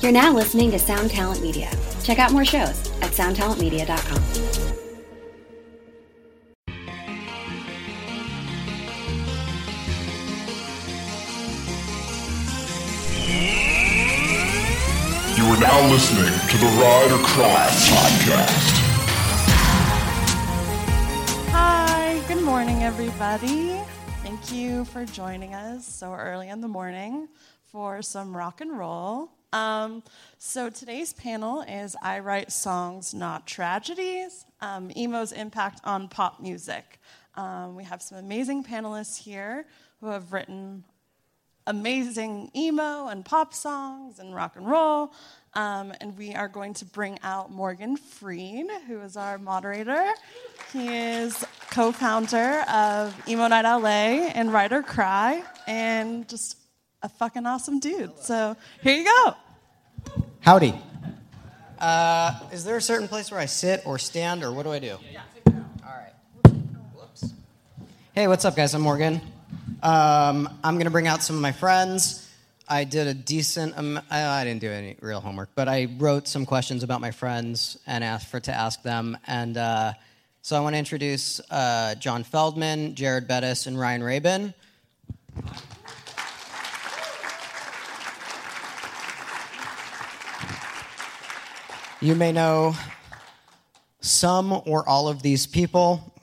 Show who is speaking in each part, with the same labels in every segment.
Speaker 1: You're now listening to Sound Talent Media. Check out more shows at soundtalentmedia.com.
Speaker 2: You are now listening to the Ride or Cry podcast.
Speaker 3: Hi, good morning, everybody. Thank you for joining us so early in the morning for some rock and roll. So today's panel is I Write Songs, Not Tragedies, Emo's Impact on Pop Music. We have some amazing panelists here who have written amazing emo and pop songs and rock and roll. And we are going to bring out Morgan Freed, who is our moderator. He is co-founder of Emo Night LA and Ride or Cry, and just a fucking awesome dude. So here you go.
Speaker 4: Howdy. Is there a certain place where I sit or stand, or what do I do? Yeah, sit down. All right. Whoops. Hey, what's up, guys? I'm Morgan. I'm going to bring out some of my friends. I did a decent I didn't do any real homework, but I wrote some questions about my friends and asked to ask them. And so I want to introduce John Feldman, Jared Bettis, and Ryan Rabin. You may know some or all of these people.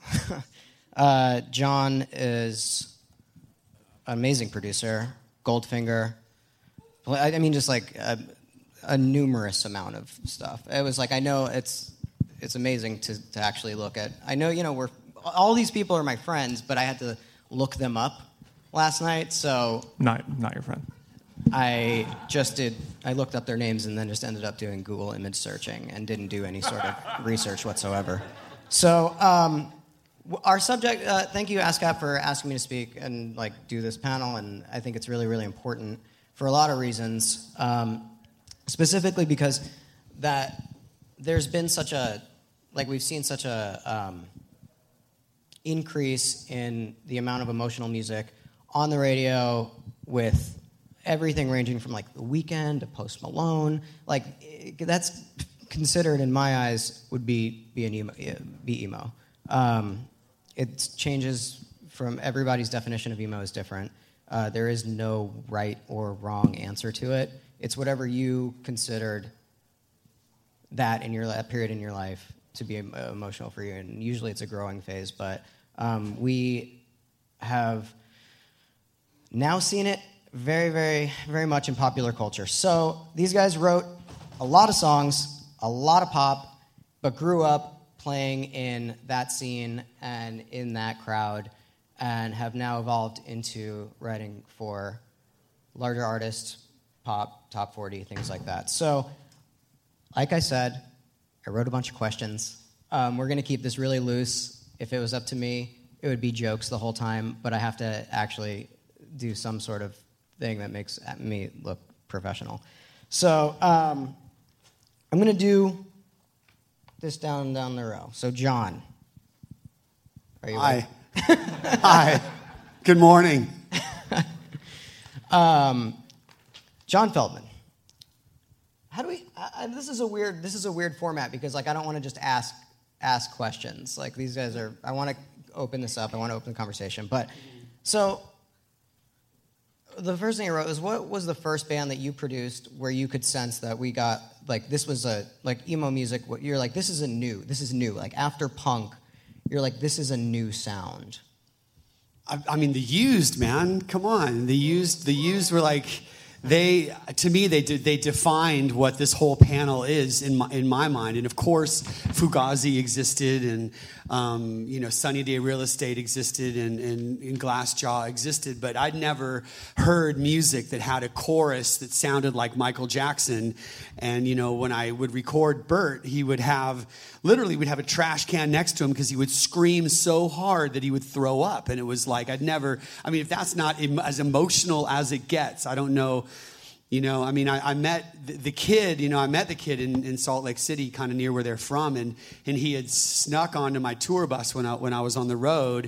Speaker 4: John is an amazing producer, Goldfinger. I mean, just like a numerous amount of stuff. It was like, I know it's amazing to actually look at. I know, all these people are my friends, but I had to look them up last night, so...
Speaker 5: Not your friend.
Speaker 4: I looked up their names and then just ended up doing Google image searching and didn't do any sort of research whatsoever. So, our subject, thank you, ASCAP, for asking me to speak and do this panel, and I think it's really, really important for a lot of reasons, specifically because that there's been we've seen such a increase in the amount of emotional music on the radio, with everything ranging from The Weeknd to Post Malone. That's considered, in my eyes, would be emo. It changes from everybody's definition of emo is different. There is no right or wrong answer to it. It's whatever you considered that period in your life to be emotional for you, and usually it's a growing phase. But we have now seen it very, very, very much in popular culture. So these guys wrote a lot of songs, a lot of pop, but grew up playing in that scene and in that crowd, and have now evolved into writing for larger artists, pop, top 40, things like that. So, like I said, I wrote a bunch of questions. We're going to keep this really loose. If it was up to me, it would be jokes the whole time, but I have to actually do some sort of thing that makes me look professional. So, I'm going to do this down the row. So, John, are you
Speaker 6: Hi. Hi. Good morning.
Speaker 4: John Feldman. How do we? This is a weird format because I don't want to just ask questions. These guys are. I want to open this up. I want to open the conversation. But so the first thing I wrote is, what was the first band that you produced where you could sense that we got this was a emo music? You're this is new. After punk, you're this is a new sound.
Speaker 6: I mean, the Used, man. Come on. The Used were they defined what this whole panel is in my mind. And of course, Fugazi existed, and Sunny Day Real Estate existed, and Glassjaw existed. But I'd never heard music that had a chorus that sounded like Michael Jackson. And when I would record Bert, he would have we'd have a trash can next to him because he would scream so hard that he would throw up. And it was if that's not as emotional as it gets, I don't know. I met the kid, I met the kid in Salt Lake City, kind of near where they're from, and he had snuck onto my tour bus when I was on the road,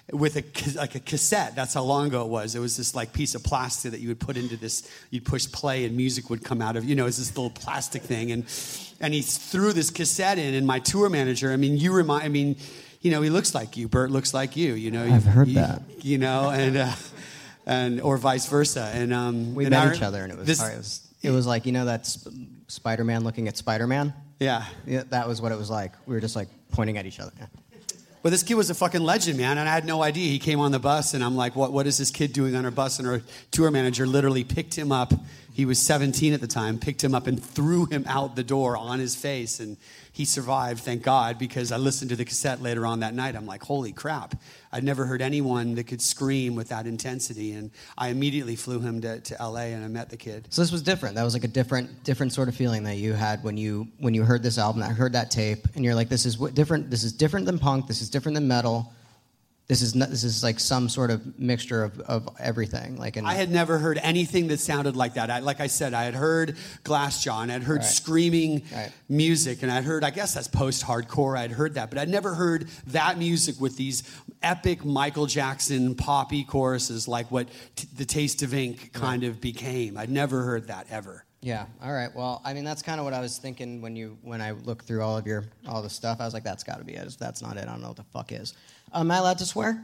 Speaker 6: with a cassette. That's how long ago it was. It was this like piece of plastic that you would put into this. You'd push play and music would come out of. You know, it's this little plastic thing. And he threw this cassette in. And my tour manager, I mean, you know, he looks like you. Bert looks like you. You know,
Speaker 4: I've heard that.
Speaker 6: You know, and or vice versa. And
Speaker 4: we met each other, and it was like, you know, that Spider-Man looking at Spider-Man.
Speaker 6: Yeah,
Speaker 4: that was what it was like. We were just like pointing at each other. Yeah.
Speaker 6: Well, this kid was a fucking legend, man, and I had no idea. He came on the bus, and I'm like, what is this kid doing on our bus? And our tour manager literally picked him up. He was 17 at the time, picked him up and threw him out the door on his face, and he survived, thank God, because I listened to the cassette later on that night. I'm like, holy crap. I'd never heard anyone that could scream with that intensity, and I immediately flew him to L.A., and I met the kid.
Speaker 4: So this was different. That was like a different sort of feeling that you had when you heard this album, I heard that tape, and you're like, this is different than punk, this is different than metal. This is like some sort of mixture of everything. I
Speaker 6: had never heard anything that sounded like that. Like I said, I had heard Glassjaw, and I'd heard screaming music, and I'd heard, I guess that's post-hardcore, I'd heard that, but I'd never heard that music with these epic Michael Jackson poppy choruses like what The Taste of Ink kind of became. I'd never heard that ever.
Speaker 4: Yeah. All right. Well, I mean, that's kind of what I was thinking when I looked through all the stuff. I was like, that's got to be it. If that's not it, I don't know what the fuck is. Am I allowed to swear?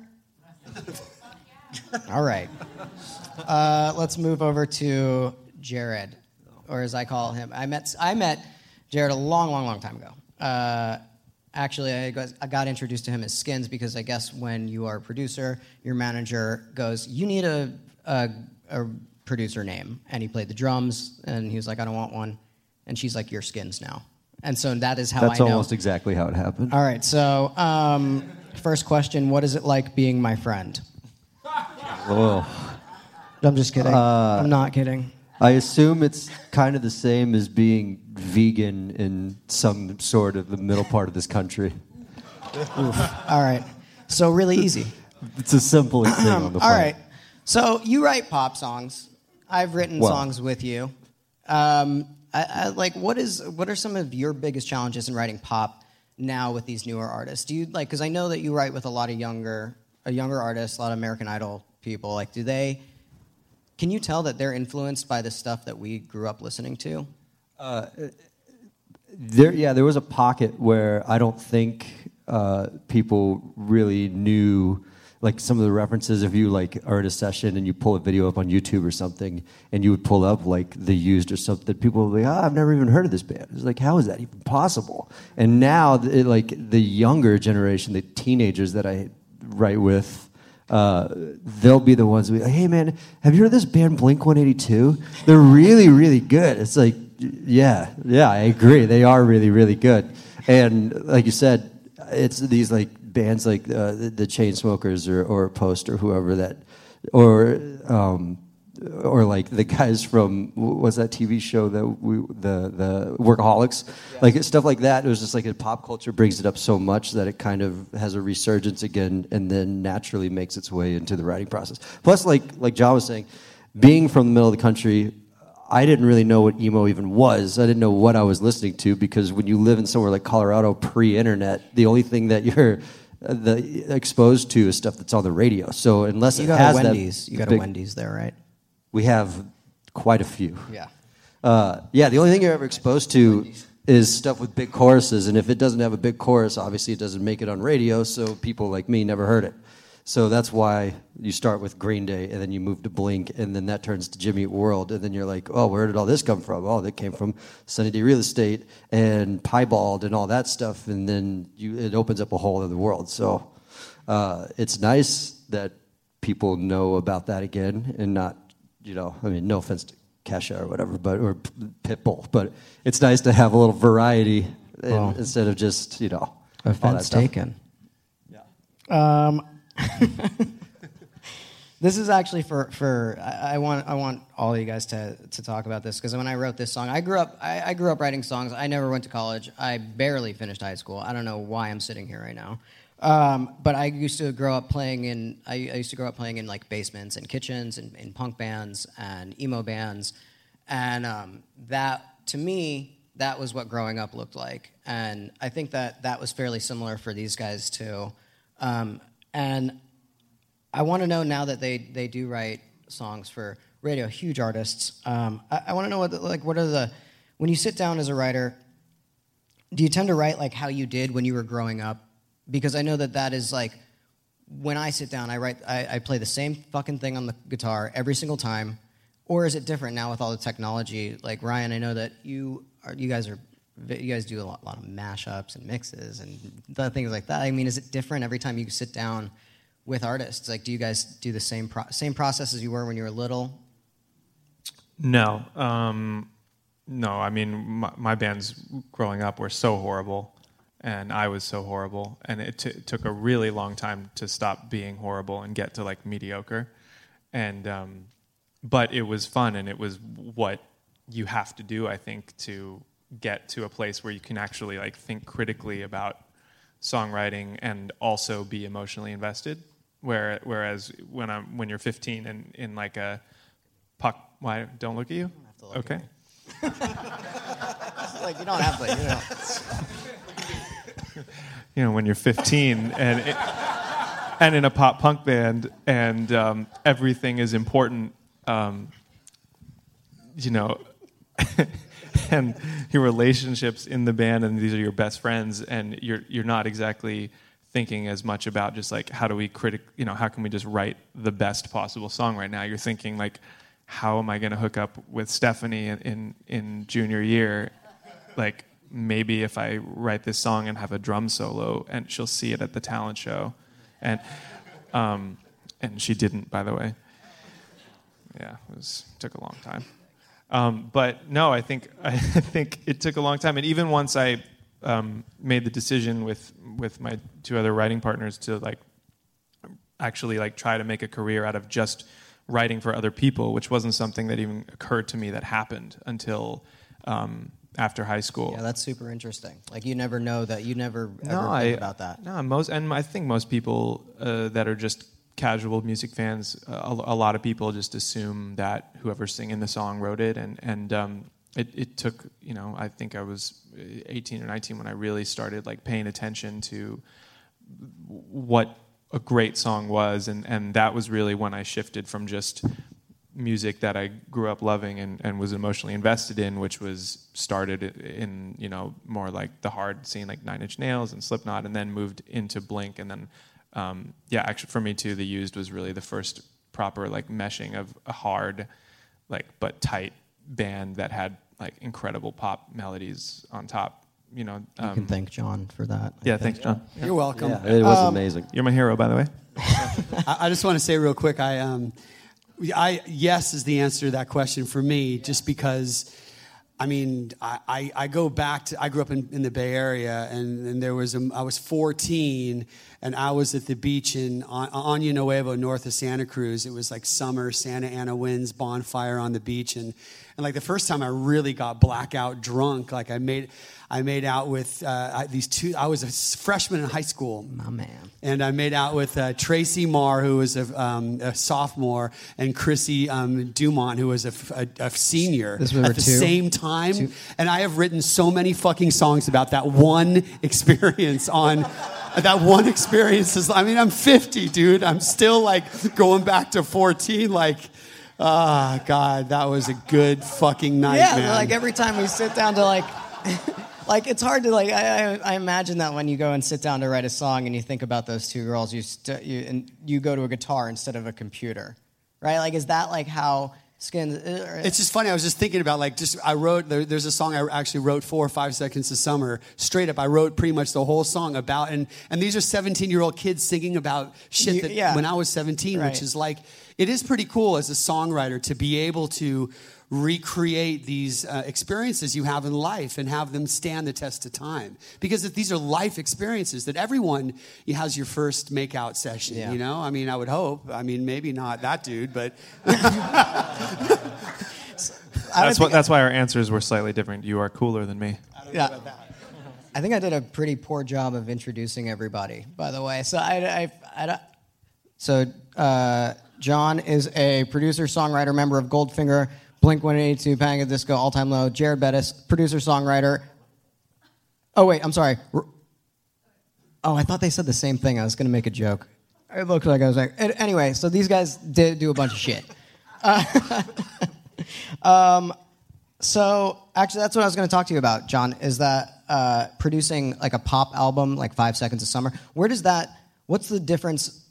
Speaker 4: All right. Let's move over to Jared, or as I call him. I met Jared a long time ago. Actually, I got introduced to him as Skins because I guess when you are a producer, your manager goes, you need a producer name, and he played the drums, and he was like, I don't want one, and she's like, you're Skins now. And so that is how
Speaker 5: That's
Speaker 4: I know.
Speaker 5: almost exactly how it happened.
Speaker 4: All right, so first question, what is it like being my friend?
Speaker 5: Oh.
Speaker 4: I'm just kidding. I'm not kidding.
Speaker 5: I assume it's kind of the same as being vegan in some sort of the middle part of this country.
Speaker 4: Oof. All right, so really easy.
Speaker 5: It's the simplest thing on the planet.
Speaker 4: All right, so you write pop songs. I've written songs with you. What are some of your biggest challenges in writing pop now with these newer artists? Do you because I know that you write with a lot of younger artists, a lot of American Idol people. Can you tell that they're influenced by the stuff that we grew up listening to?
Speaker 5: There was a pocket where I don't think people really knew. Like some of the references, if you are in a session and you pull a video up on YouTube or something, and you would pull up The Used or something, people would be like, I've never even heard of this band. It's like, how is that even possible? And now, the younger generation, the teenagers that I write with, they'll be the ones who be like, hey man, have you heard of this band Blink-182? They're really, really good. It's like, yeah, I agree. They are really, really good. And like you said, it's these bands like the Chainsmokers or Post or whoever that, or the guys from what's that TV show that the Workaholics, stuff like that. It was just a pop culture brings it up so much that it kind of has a resurgence again, and then naturally makes its way into the writing process. Plus, like John was saying, being from the middle of the country, I didn't really know what emo even was. I didn't know what I was listening to, because when you live in somewhere like Colorado pre-internet, the only thing that you're exposed to is stuff that's on the radio. So unless
Speaker 4: you
Speaker 5: it
Speaker 4: got
Speaker 5: has
Speaker 4: a Wendy's,
Speaker 5: that,
Speaker 4: you got a Wendy's there, right?
Speaker 5: We have quite a few.
Speaker 4: Yeah.
Speaker 5: The only thing you're ever exposed to is stuff with big choruses, and if it doesn't have a big chorus, obviously it doesn't make it on radio. So people like me never heard it. So that's why you start with Green Day, and then you move to Blink, and then that turns to Jimmy Eat World, and then you're like, oh, where did all this come from? Oh, that came from Sunny Day Real Estate and Piebald and all that stuff, and then it opens up a whole other world. So it's nice that people know about that again, and not, no offense to Kesha or whatever, or Pitbull, but it's nice to have a little variety instead of just,
Speaker 4: Offense taken.
Speaker 5: Yeah.
Speaker 4: This is actually for I want all of you guys to talk about this, because when I wrote this song, I grew up writing songs. I never went to college. I barely finished high school. I don't know why I'm sitting here right now. But I used to grow up playing in basements and kitchens and in punk bands and emo bands, and that to me, that was what growing up looked like. And I think that was fairly similar for these guys too. And I want to know now that they do write songs for radio, huge artists. I want to know what are the when you sit down as a writer, do you tend to write like how you did when you were growing up? Because I know that is like when I sit down, I play the same fucking thing on the guitar every single time. Or is it different now with all the technology? Like Ryan, I know that you guys do a lot of mashups and mixes and things like that. I mean, is it different every time you sit down with artists? Like, do you guys do the same process as you were when you were little?
Speaker 7: No. No, I mean, my bands growing up were so horrible, and I was so horrible, and it took a really long time to stop being horrible and get to, like, mediocre. And but it was fun, and it was what you have to do, I think, to get to a place where you can actually, like, think critically about songwriting and also be emotionally invested. Whereas when you're 15 and in like a puck, why don't look at you? Okay.
Speaker 4: Like you don't have to.
Speaker 7: You know, when you're 15 and in a pop punk band and everything is important, you know, and your relationships in the band, and these are your best friends, and you're not exactly thinking as much about just like how can we just write the best possible song right now. You're thinking like, how am I going to hook up with Stephanie in junior year? Like maybe if I write this song and have a drum solo, and she'll see it at the talent show, and she didn't, by the way. Yeah, it took a long time. But no, I think it took a long time, and even once I made the decision with my two other writing partners to like actually like try to make a career out of just writing for other people, which wasn't something that even occurred to me that happened until after high school.
Speaker 4: Yeah, that's super interesting. Like you never know that, you never ever think about that.
Speaker 7: No, I think most people that are just casual music fans, a lot of people just assume that whoever's singing the song wrote it, and it took, you know, I think I was 18 or 19 when I really started like paying attention to what a great song was, and that was really when I shifted from just music that I grew up loving and was emotionally invested in, which was started in, you know, more like the hard scene like Nine Inch Nails and Slipknot, and then moved into Blink, and then actually for me too, The Used was really the first proper like meshing of a hard like but tight band that had like incredible pop melodies on top, you know.
Speaker 4: You can thank John for that.
Speaker 7: Yeah, thanks, John.
Speaker 6: Yeah. You're welcome.
Speaker 5: Yeah, it was amazing.
Speaker 7: You're my hero, by the way.
Speaker 6: I just want to say real quick, yes is the answer to that question for me, just because, I mean, I go back to, I grew up in the Bay Area, and there was I was 14, and I was at the beach in Año Nuevo, north of Santa Cruz. It was like summer, Santa Ana winds, bonfire on the beach, and like the first time I really got blackout drunk, like I made out with these two. I was a freshman in high school.
Speaker 4: My man.
Speaker 6: And I made out with Tracy Marr, who was a sophomore, and Chrissy Dumont, who was a senior at the same time. And I have written so many fucking songs about that one experience that one experience. I mean, I'm 50, dude. I'm still like going back to 14, like... God, that was a good fucking night, man.
Speaker 4: Yeah, like every time we sit down to like, like it's hard to like. I imagine that when you go and sit down to write a song and you think about those two girls, you go to a guitar instead of a computer, right? Like, is that like how Skin?
Speaker 6: It's just funny. I was just thinking about like I wrote. There's a song I actually wrote 4 or 5 seconds of summer straight up. I wrote pretty much the whole song about and these are 17-year-old kids singing about shit that when I was 17, which is like. It is pretty cool as a songwriter to be able to recreate these experiences you have in life and have them stand the test of time. Because these are life experiences that everyone has your first make-out session, you know? I mean, I would hope. I mean, maybe not that dude, but...
Speaker 7: That's why our answers were slightly different. You are cooler than me.
Speaker 4: Yeah. I think I did a pretty poor job of introducing everybody, by the way. So John is a producer, songwriter, member of Goldfinger, Blink-182, Panic! At the Disco, All Time Low. Jared Bettis, producer, songwriter. Oh, wait, I'm sorry. Oh, I thought they said the same thing. I was going to make a joke. It looks like I was like. Anyway, so these guys did do a bunch of shit. So actually, that's what I was going to talk to you about, John. Is that producing like a pop album, like 5 Seconds of Summer? What's the difference?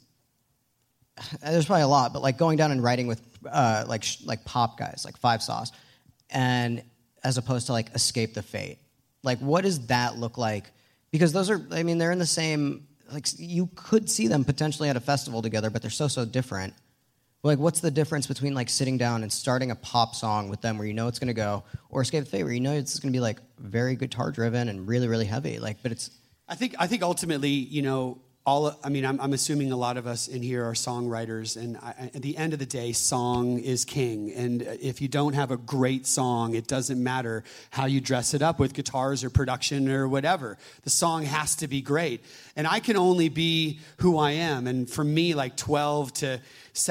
Speaker 4: There's probably a lot, but like going down and writing with like pop guys, like Five Sauce, and as opposed to like Escape the Fate. Like, what does that look like? Because those are, I mean, they're in the same, like, you could see them potentially at a festival together, but they're so different. Like, what's the difference between, like, sitting down and starting a pop song with them where you know it's going to go, or Escape the Fate where you know it's going to be, like, very guitar-driven and really, really heavy? Like, but it's...
Speaker 6: I think ultimately, you know, I'm assuming a lot of us in here are songwriters, and at the end of the day, song is king. And if you don't have a great song, it doesn't matter how you dress it up with guitars or production or whatever. The song has to be great. And I can only be who I am. And for me, like 12 to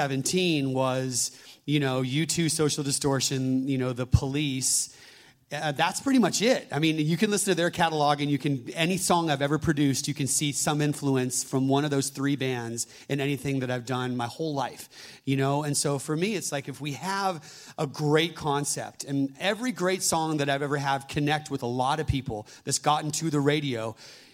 Speaker 6: 17 was, you know, U2, Social Distortion, you know, The Police. That's pretty much it. I mean, you can listen to their catalog and any song I've ever produced, you can see some influence from one of those three bands in anything that I've done my whole life, you know? And so for me, it's like if we have a great concept, and every great song that I've ever had connect with a lot of people that's gotten to the radio,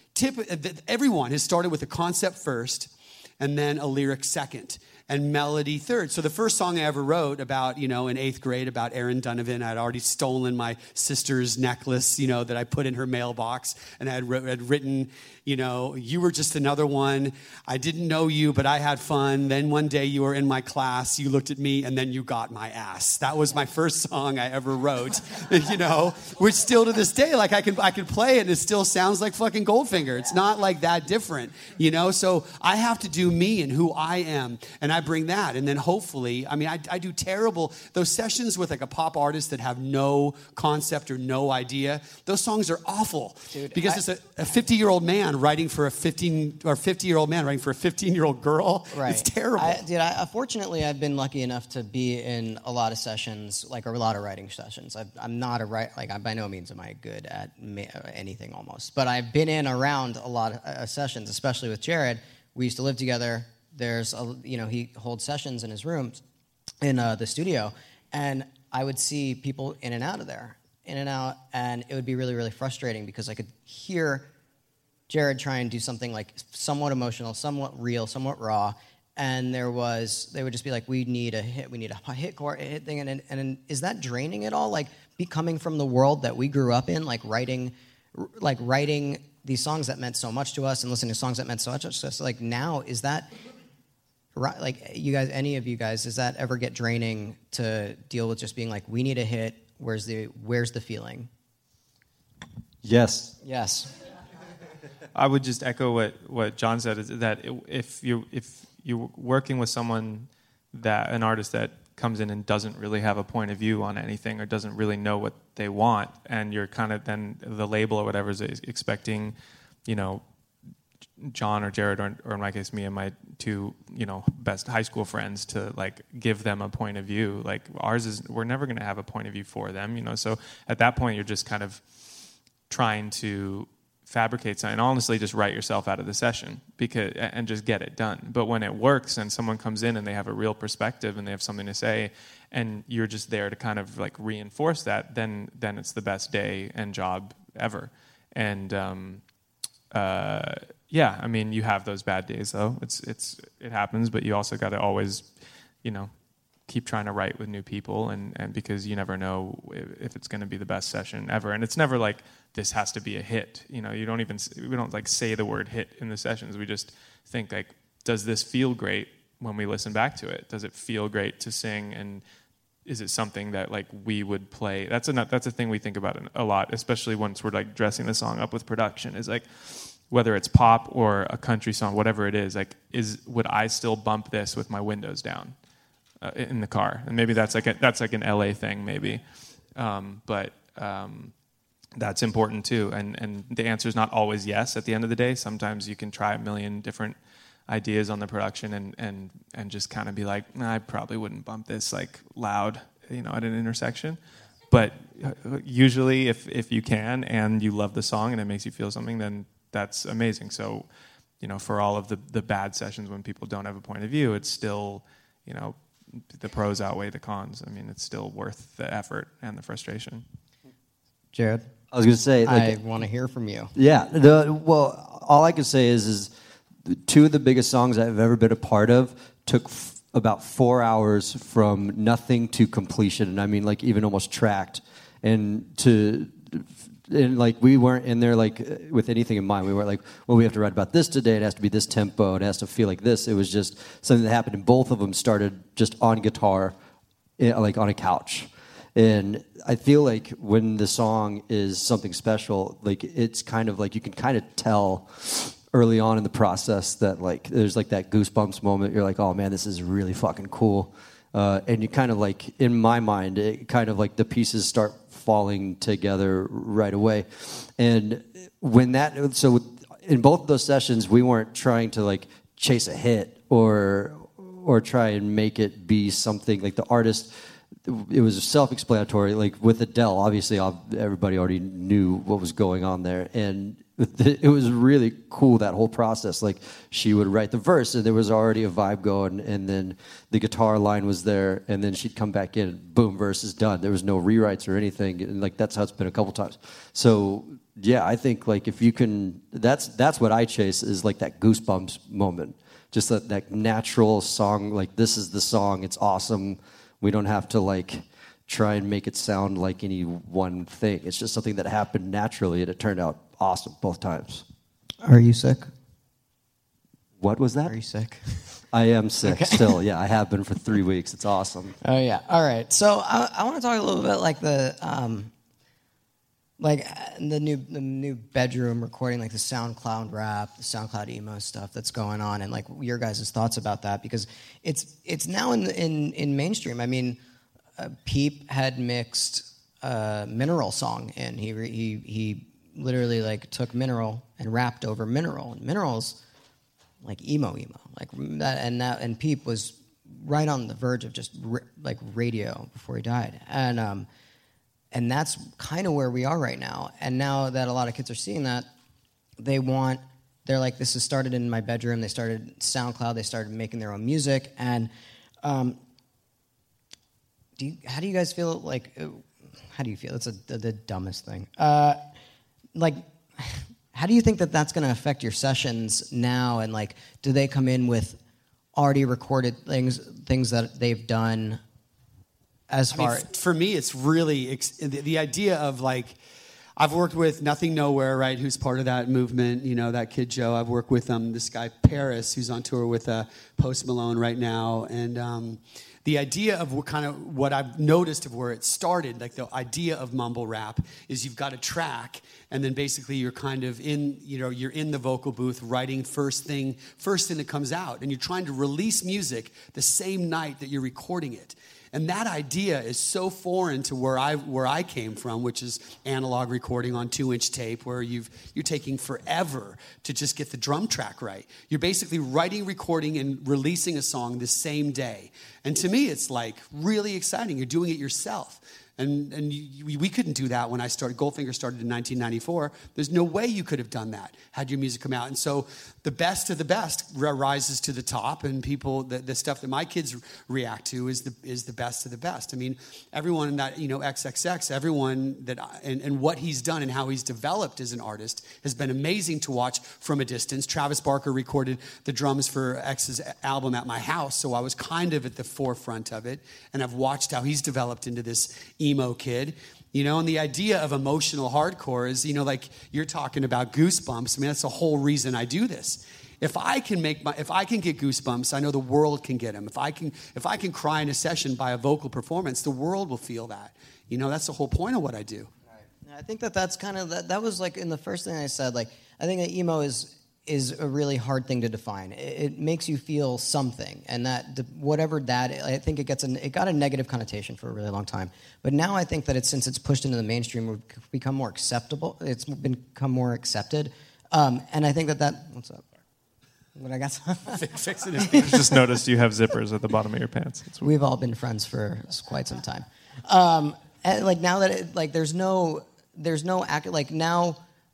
Speaker 6: everyone has started with a concept first and then a lyric second. And melody third. So the first song I ever wrote about, you know, in 8th grade about Aaron Donovan, I'd already stolen my sister's necklace, you know, that I put in her mailbox. And I had written, you know, you were just another one. I didn't know you, but I had fun. Then one day you were in my class, you looked at me, and then you got my ass. That was my first song I ever wrote, you know, which still to this day, like I could play it and it still sounds like fucking Goldfinger. It's not like that different, you know? So I have to do me and who I am. And I bring that. And then hopefully, I mean, I do terrible, those sessions with like a pop artist that have no concept or no idea, those songs are awful.
Speaker 4: Dude,
Speaker 6: because it's a 50-year-old man writing for a 50-year-old man writing for a 15-year-old girl.
Speaker 4: Right.
Speaker 6: It's terrible.
Speaker 4: Fortunately, I've been lucky enough to be in a lot of sessions, like a lot of writing sessions. I'm not by no means am I good at anything almost, but I've been in around a lot of sessions, especially with Jared. We used to live together. He holds sessions in his room, in the studio, and I would see people in and out of there, and it would be really, really frustrating because I could hear Jared try and do something like somewhat emotional, somewhat real, somewhat raw, and they would just be like, we need a hit thing, and is that draining at all? Like, coming from the world that we grew up in, like writing these songs that meant so much to us and listening to songs that meant so much to us, like now, is that... Right, like you guys, any of you guys, does that ever get draining to deal with just being like, we need a hit? Where's the feeling?
Speaker 5: Yes.
Speaker 4: Yes.
Speaker 7: I would just echo what John said, is that if you're working with someone, an artist that comes in and doesn't really have a point of view on anything or doesn't really know what they want, and you're kind of then the label or whatever is expecting, you know, John or Jared or in my case me and my two, you know, best high school friends to like give them a point of view. Like we're never going to have a point of view for them, you know. So at that point you're just kind of trying to fabricate something and honestly just write yourself out of the session and just get it done. But when it works and someone comes in and they have a real perspective and they have something to say and you're just there to kind of like reinforce that, then it's the best day and job ever. And yeah, I mean, you have those bad days though. It happens, but you also got to always, you know, keep trying to write with new people, and because you never know if it's going to be the best session ever. And it's never like this has to be a hit. You know, we don't like say the word hit in the sessions. We just think like, does this feel great when we listen back to it? Does it feel great to sing? And is it something that like we would play? That's a thing we think about a lot, especially once we're like dressing the song up with production. Is like, whether it's pop or a country song, whatever it is, like, would I still bump this with my windows down in the car? And maybe that's like an LA thing, maybe, but that's important too. And the answer is not always yes. At the end of the day, sometimes you can try a million different ideas on the production and just kind of be like, nah, I probably wouldn't bump this like loud, you know, at an intersection. But usually, if you can and you love the song and it makes you feel something, then that's amazing. So for all of the bad sessions when people don't have a point of view, it's still, the pros outweigh the cons. I mean, it's still worth the effort and the frustration.
Speaker 4: Jared,
Speaker 5: I was going to say,
Speaker 4: I want to hear from you.
Speaker 5: Yeah. Well, all I can say is two of the biggest songs I've ever been a part of took about 4 hours from nothing to completion, and I mean, like, even almost tracked, and like, we weren't in there like with anything in mind. We weren't like, well, we have to write about this today. It has to be this tempo. It has to feel like this. It was just something that happened, and both of them started just on guitar, like on a couch. And I feel like when the song is something special, like, it's kind of like you can kind of tell early on in the process that, like, there's like that goosebumps moment. You're like, oh man, this is really fucking cool. And you kind of, like, in my mind, it kind of like the pieces start falling together right away. And so in both of those sessions, we weren't trying to, like, chase a hit or try and make it be something like the artist. It was self-explanatory. Like with Adele, obviously everybody already knew what was going on there, and it was really cool, that whole process. Like, she would write the verse, and there was already a vibe going, and then the guitar line was there, and then she'd come back in, and boom, verse is done. There was no rewrites or anything, and like that's how it's been a couple times. So yeah, I think, like, if you can, that's what I chase, is like that goosebumps moment, just that natural song. Like, this is the song. It's awesome. We don't have to, like, try and make it sound like any one thing. It's just something that happened naturally, and it turned out awesome both times.
Speaker 4: Are you sick?
Speaker 5: What was that?
Speaker 4: Are you sick?
Speaker 5: I am sick still. Yeah, I have been for 3 weeks. It's awesome.
Speaker 4: Oh yeah. All right. So I want to talk a little bit like the new bedroom recording, like the SoundCloud rap, the SoundCloud emo stuff that's going on, and like your guys' thoughts about that, because it's now in mainstream. I mean, Peep had mixed Mineral song, and he literally, like, took Mineral and rapped over Mineral, and Mineral's like emo, like that, and Peep was right on the verge of just like radio before he died, and that's kind of where we are right now. And now that a lot of kids are seeing that, they're like, this has started in my bedroom. They started SoundCloud. They started making their own music. And how do you guys feel? Like, how do you feel? That's the dumbest thing. Like, how do you think that that's going to affect your sessions now? And, like, do they come in with already recorded things that they've done?
Speaker 6: For me, it's really the idea of, like, I've worked with Nothing Nowhere, right, who's part of that movement, that kid Joe. I've worked with this guy Paris, who's on tour with Post Malone right now, and the idea of what I've noticed of where it started, like the idea of mumble rap, is you've got a track, and then basically you're kind of you're in the vocal booth writing first thing that comes out, and you're trying to release music the same night that you're recording it. And that idea is so foreign to where I came from, which is analog recording on 2-inch tape, where you're taking forever to just get the drum track right. You're basically writing, recording, and releasing a song the same day. And to me, it's like really exciting. You're doing it yourself. And we couldn't do that when I started. Goldfinger started in 1994. There's no way you could have done that had your music come out. And so the best of the best rises to the top, and people, the stuff that my kids react to is the best of the best. I mean, everyone in that, XXX, everyone that, and what he's done and how he's developed as an artist has been amazing to watch from a distance. Travis Barker recorded the drums for X's album at my house, so I was kind of at the forefront of it, and I've watched how he's developed into this emo kid, and the idea of emotional hardcore is, like you're talking about goosebumps. I mean, that's the whole reason I do this. If I can get goosebumps, I know the world can get them. If I can cry in a session by a vocal performance, the world will feel that. That's the whole point of what I do.
Speaker 4: Right. I think that's kind of that was like in the first thing I said. Like, I think that emo is a really hard thing to define. It makes you feel something, and whatever that, I think it got a negative connotation for a really long time. But now I think that since it's pushed into the mainstream, it's become more acceptable. It's become more accepted, and I think that what's up? What I got?
Speaker 6: Fixing
Speaker 7: it. I just noticed you have zippers at the bottom of your pants.
Speaker 4: We've all been friends for quite some time, and like now that there's no act, like now.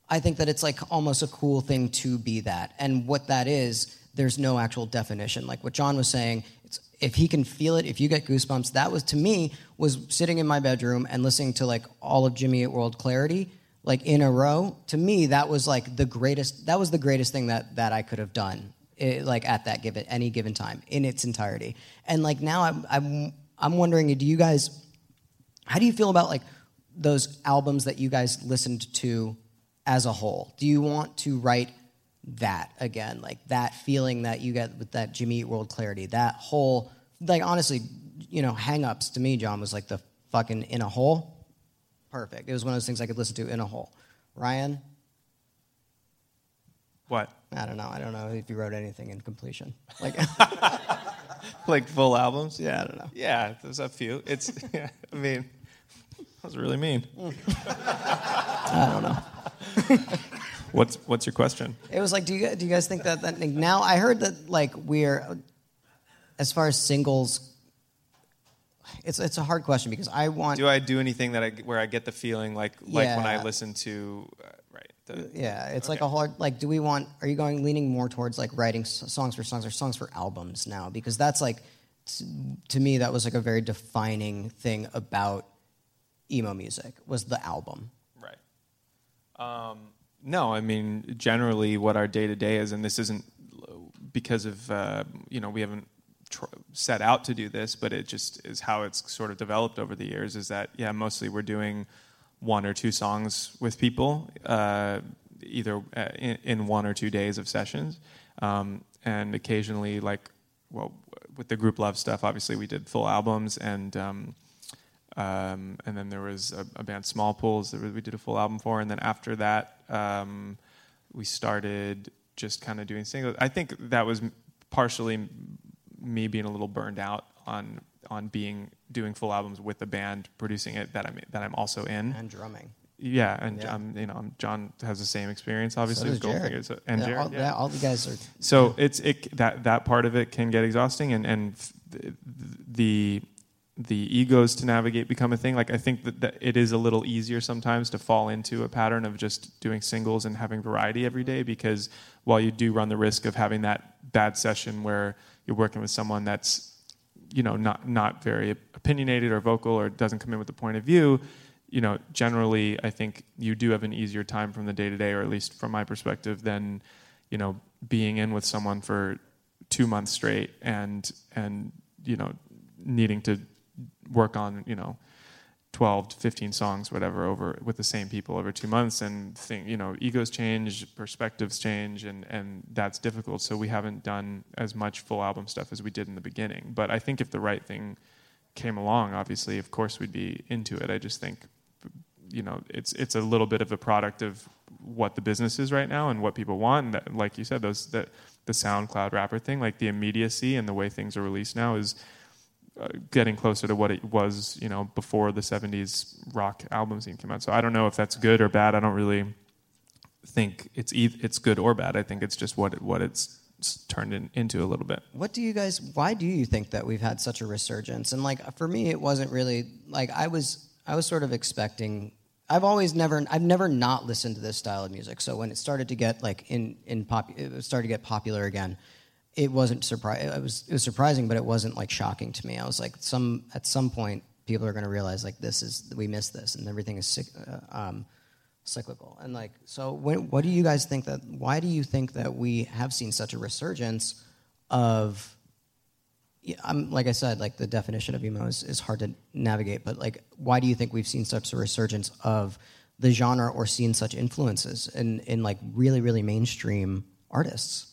Speaker 4: I think that it's like almost a cool thing to be that. And what that is, there's no actual definition. Like what John was saying, it's, if he can feel it, if you get goosebumps, that was, to me, was sitting in my bedroom and listening to like all of Jimmy Eat World Clarity, like in a row. To me, that was like the greatest thing that I could have done, like at that any given time in its entirety. And like now I'm wondering, how do you feel about like those albums that you guys listened to as a whole? Do you want to write that again, like that feeling that you get with that Jimmy Eat World Clarity, that whole, like honestly, Hang Ups to me, John, was like the fucking In a Hole. Perfect. It was one of those things I could listen to in a hole. Ryan?
Speaker 7: What?
Speaker 4: I don't know if you wrote anything in completion. Like,
Speaker 7: like full albums?
Speaker 4: Yeah, I don't know.
Speaker 7: Yeah, there's a few. It's, yeah, I mean, that was really mean.
Speaker 4: I don't know.
Speaker 7: What's your question?
Speaker 4: It was like, do you guys think that now? I heard that like we're, as far as singles, it's a hard question because I want.
Speaker 7: Do I do anything where I get the feeling like when I listen to
Speaker 4: it's like a hard, like, do we want? Are you leaning more towards like writing songs for songs or songs for albums now? Because that's like, to me, that was like a very defining thing about emo music was the album.
Speaker 7: Right. No, I mean, generally what our day-to-day is, and this isn't because of, we haven't set out to do this, but it just is how it's sort of developed over the years, is that, mostly we're doing 1 or 2 songs with people, either in 1 or 2 days of sessions. And occasionally, with the Group Love stuff, obviously we did full albums, and then there was a band, Small Pools, that we did a full album for. And then after that, we started just kind of doing singles. I think that was partially me being a little burned out on doing full albums with the band, producing it, that I'm also in.
Speaker 4: And drumming.
Speaker 7: Yeah, and John has the same experience, obviously.
Speaker 4: So does Jared.
Speaker 7: And Jared.
Speaker 4: All the guys are.
Speaker 7: So that part of it can get exhausting, and the egos to navigate become a thing. Like, I think that it is a little easier sometimes to fall into a pattern of just doing singles and having variety every day, because while you do run the risk of having that bad session where you're working with someone that's not very opinionated or vocal or doesn't come in with a point of view, generally I think you do have an easier time from the day-to-day, or at least from my perspective, than being in with someone for 2 months straight and needing to work on 12 to 15 songs, whatever, over with the same people over 2 months, and egos change, perspectives change, and that's difficult. So we haven't done as much full album stuff as we did in the beginning. But I think if the right thing came along, obviously, of course, we'd be into it. I just think, it's a little bit of a product of what the business is right now and what people want. And that, like you said, the SoundCloud rapper thing, like the immediacy and the way things are released now is getting closer to what it was, before the 70s rock album scene came out. So I don't know if that's good or bad. I don't really think it's good or bad. I think it's just what it's turned into a little bit.
Speaker 4: Why do you think that we've had such a resurgence? And like, for me, it wasn't really like, I was sort of expecting. I've never not listened to this style of music. So when it started to get like it started to get popular again, it wasn't surprising. It was surprising, but it wasn't like shocking to me. I was like, at some point, people are going to realize like we missed this, and everything is cyclical. And like, so what do you guys think that? Why do you think that we have seen such a resurgence of? Like I said, like the definition of emo is hard to navigate, but like, why do you think we've seen such a resurgence of the genre, or seen such influences in like really, really mainstream artists?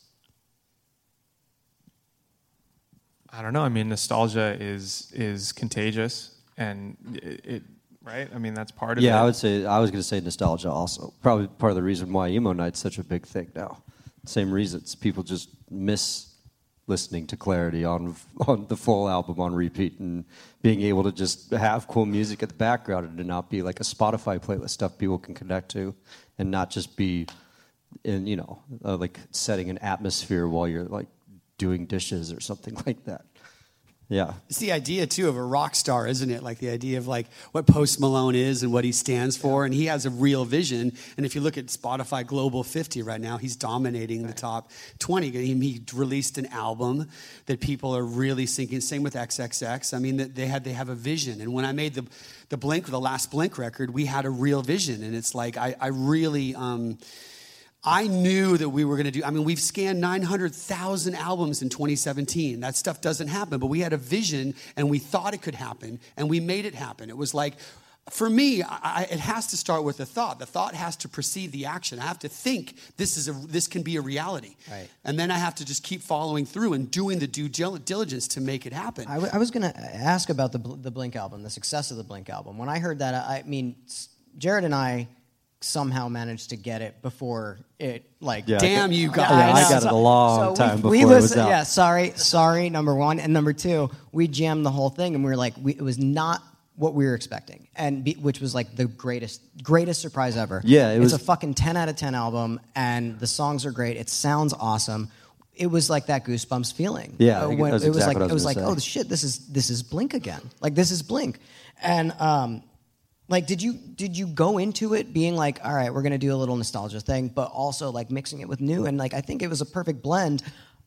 Speaker 7: I don't know. I mean, nostalgia is contagious, and it right? I mean, that's part of it.
Speaker 5: Yeah, I was going to say nostalgia also. Probably part of the reason why emo night's such a big thing now. Same reasons. People just miss listening to Clarity on the full album on repeat, and being able to just have cool music at the background, and to not be like a Spotify playlist stuff people can connect to, and not just be in like setting an atmosphere while you're like doing dishes or something like that. Yeah.
Speaker 6: It's the idea, too, of a rock star, isn't it? Like the idea of like what Post Malone is and what he stands for. And he has a real vision. And if you look at Spotify Global 50 right now, he's dominating the top 20. He released an album that people are really singing. Same with XXX. I mean, they have a vision. And when I made the last Blink record, we had a real vision. And it's like, I really... I knew that we were going to do, I mean, we've scanned 900,000 albums in 2017. That stuff doesn't happen, but we had a vision and we thought it could happen and we made it happen. It was like, for me, it has to start with the thought. The thought has to precede the action. I have to think this can be a reality.
Speaker 4: Right.
Speaker 6: And then I have to just keep following through and doing the due diligence to make it happen.
Speaker 4: I was going to ask about the Blink album, the success of the Blink album. When I heard that, I mean, Jared and I somehow managed to get it before it, like...
Speaker 5: Yeah,
Speaker 6: damn you guys.
Speaker 5: Yeah, I got it a long time before it was out.
Speaker 4: Yeah, sorry, number one. And number two, we jammed the whole thing, and we were like, it was not what we were expecting, which was like the greatest surprise ever.
Speaker 5: Yeah,
Speaker 4: it's a fucking 10 out of 10 album, and the songs are great. It sounds awesome. It was like that Goosebumps feeling.
Speaker 5: Yeah,
Speaker 4: when
Speaker 5: that's
Speaker 4: it was
Speaker 5: exactly
Speaker 4: like
Speaker 5: what I was
Speaker 4: like,
Speaker 5: gonna
Speaker 4: oh
Speaker 5: say.
Speaker 4: shit, this is Blink again. Like this is Blink, and like, did you go into it being like, all right, we're gonna do a little nostalgia thing, but also like mixing it with new, and like I think it was a perfect blend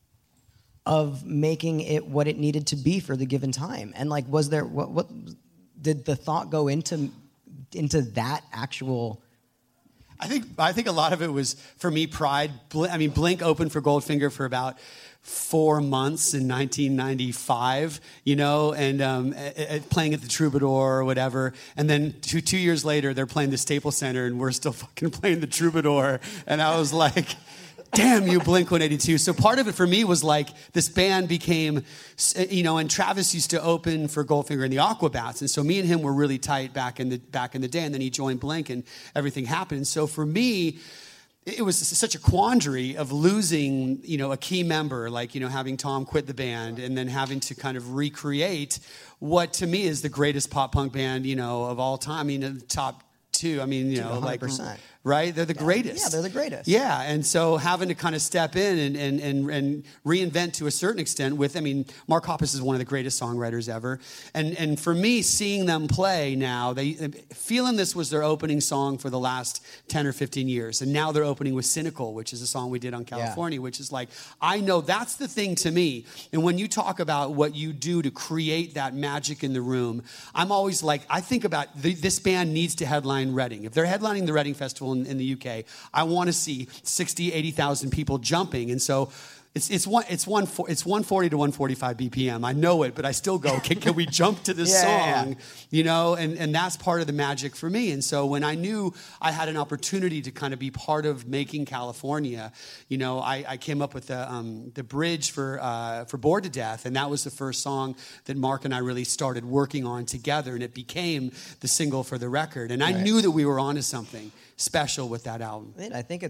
Speaker 4: of making it what it needed to be for the given time. And like, was there what did the thought go into that actual?
Speaker 6: I think a lot of it was, for me, pride. I mean, Blink opened for Goldfinger for about 4 months in 1995, you know, and playing at the Troubadour or whatever. And then two years later, they're playing the Staples Center, and we're still fucking playing the Troubadour. And I was like, damn you, Blink-182. So part of it for me was like this band became, you know, and Travis used to open for Goldfinger and the Aquabats. And so me and him were really tight back in the day. And then he joined Blink and everything happened. And so for me, it was such a quandary of losing, you know, a key member, like, you know, having Tom quit the band and then having to kind of recreate what to me is the greatest pop punk band, you know, of all time. I mean, the top two, I mean, you know,
Speaker 4: 100%.
Speaker 6: like, right? They're the greatest.
Speaker 4: Yeah, they're the greatest.
Speaker 6: Yeah, and so having to kind of step in and reinvent to a certain extent with, I mean, Mark Hoppus is one of the greatest songwriters ever. And for me, seeing them play now, feeling this was their opening song for the last 10 or 15 years. And now they're opening with Cynical, which is a song we did on California, which is like, I know that's the thing to me. And when you talk about what you do to create that magic in the room, I'm always like, I think about this band needs to headline Reading. If they're headlining the Reading Festival in the UK, I want to see 60, 80,000 people jumping. And so it's 140 to 145 BPM. I know it, but I still go, can we jump to this song?
Speaker 4: Yeah.
Speaker 6: You know, and that's part of the magic for me. And so when I knew I had an opportunity to kind of be part of making California, you know, I came up with the bridge for Bored to Death, and that was the first song that Mark and I really started working on together, and it became the single for the record. And I knew that we were onto something special with that album.
Speaker 4: I think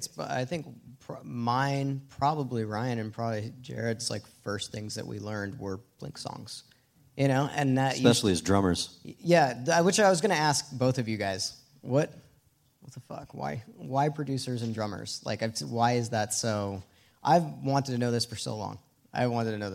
Speaker 4: mine, probably Ryan, and probably Jared's like first things that we learned were Blink songs, you know, and that
Speaker 5: Especially as drummers.
Speaker 4: Yeah, which I was going to ask both of you guys. What the fuck? Why producers and drummers? Like, why is that so? I've wanted to know this for so long. I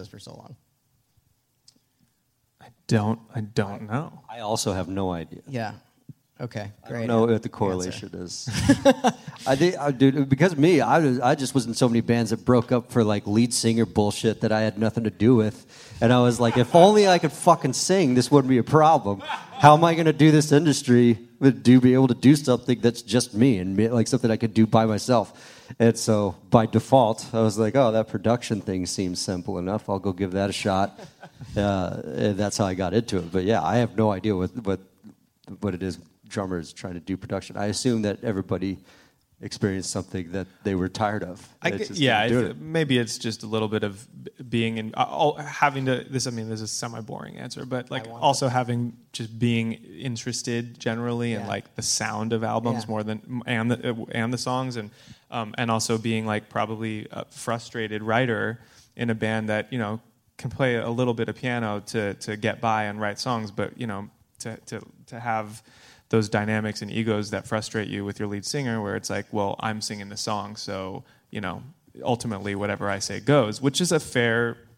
Speaker 7: don't know.
Speaker 5: I also have no idea.
Speaker 4: Yeah. Okay, great.
Speaker 5: I don't know what the correlation is. I think, dude, because of me, I just was in so many bands that broke up for like lead singer bullshit that I had nothing to do with, and I was like, if only I could fucking sing, this wouldn't be a problem. How am I going to do this industry? Be able to do something that's just me and like something I could do by myself. And so by default, I was like, oh, that production thing seems simple enough. I'll go give that a shot. And that's how I got into it. But yeah, I have no idea what it is. Drummers trying to do production. I assume that everybody experienced something that they were tired of.
Speaker 7: Maybe it's just a little bit of being in having to this. I mean, this is a semi-boring answer, but like also having just being interested generally in like the sound of albums more than and the songs, and also being like probably a frustrated writer in a band that, you know, can play a little bit of piano to get by and write songs, but, you know, to have those dynamics and egos that frustrate you with your lead singer, where it's like, well, I'm singing the song, so, you know, ultimately whatever I say goes, which is a fair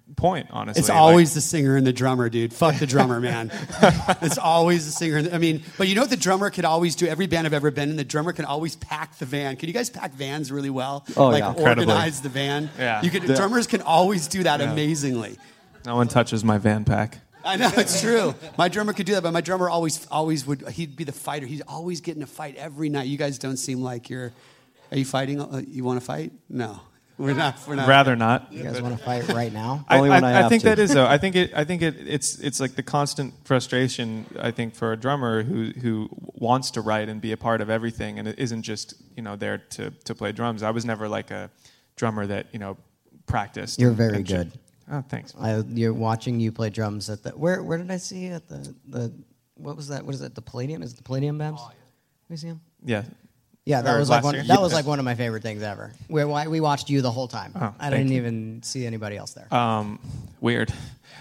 Speaker 7: point, honestly.
Speaker 6: It's always the singer and the drummer, dude. Fuck the drummer, man. It's always the singer. I mean, but you know what the drummer could always do? Every band I've ever been in, the drummer can always pack the van. Can you guys pack vans really well?
Speaker 5: Oh,
Speaker 6: like
Speaker 5: yeah.
Speaker 6: organize the van?
Speaker 7: Yeah.
Speaker 6: Drummers can always do that amazingly.
Speaker 7: No one touches my van pack.
Speaker 6: I know, it's true. My drummer could do that, but my drummer always would, he'd be the fighter. He'd always get in a fight every night. You guys don't seem like are you fighting? You want to fight? No. We're not.
Speaker 7: Rather not.
Speaker 4: You guys want to fight right now?
Speaker 5: Only when I
Speaker 7: I
Speaker 5: have
Speaker 7: think
Speaker 5: to.
Speaker 7: that is though. I think it's like the constant frustration. I think for a drummer who wants to write and be a part of everything, and it isn't just there to play drums. I was never like a drummer that practiced.
Speaker 4: You're very good.
Speaker 7: Oh, thanks.
Speaker 4: You're watching you play drums at the where did I see you at the what was that? What is it? The Palladium? Is it the Palladium, Babs? Let me see him.
Speaker 7: Yeah.
Speaker 4: Yeah, that
Speaker 7: Or
Speaker 4: was like
Speaker 7: last year?
Speaker 4: that was like one of my favorite things ever. We watched you the whole time.
Speaker 7: Oh,
Speaker 4: I
Speaker 7: thank
Speaker 4: didn't
Speaker 7: you.
Speaker 4: even see anybody else there.
Speaker 7: Weird.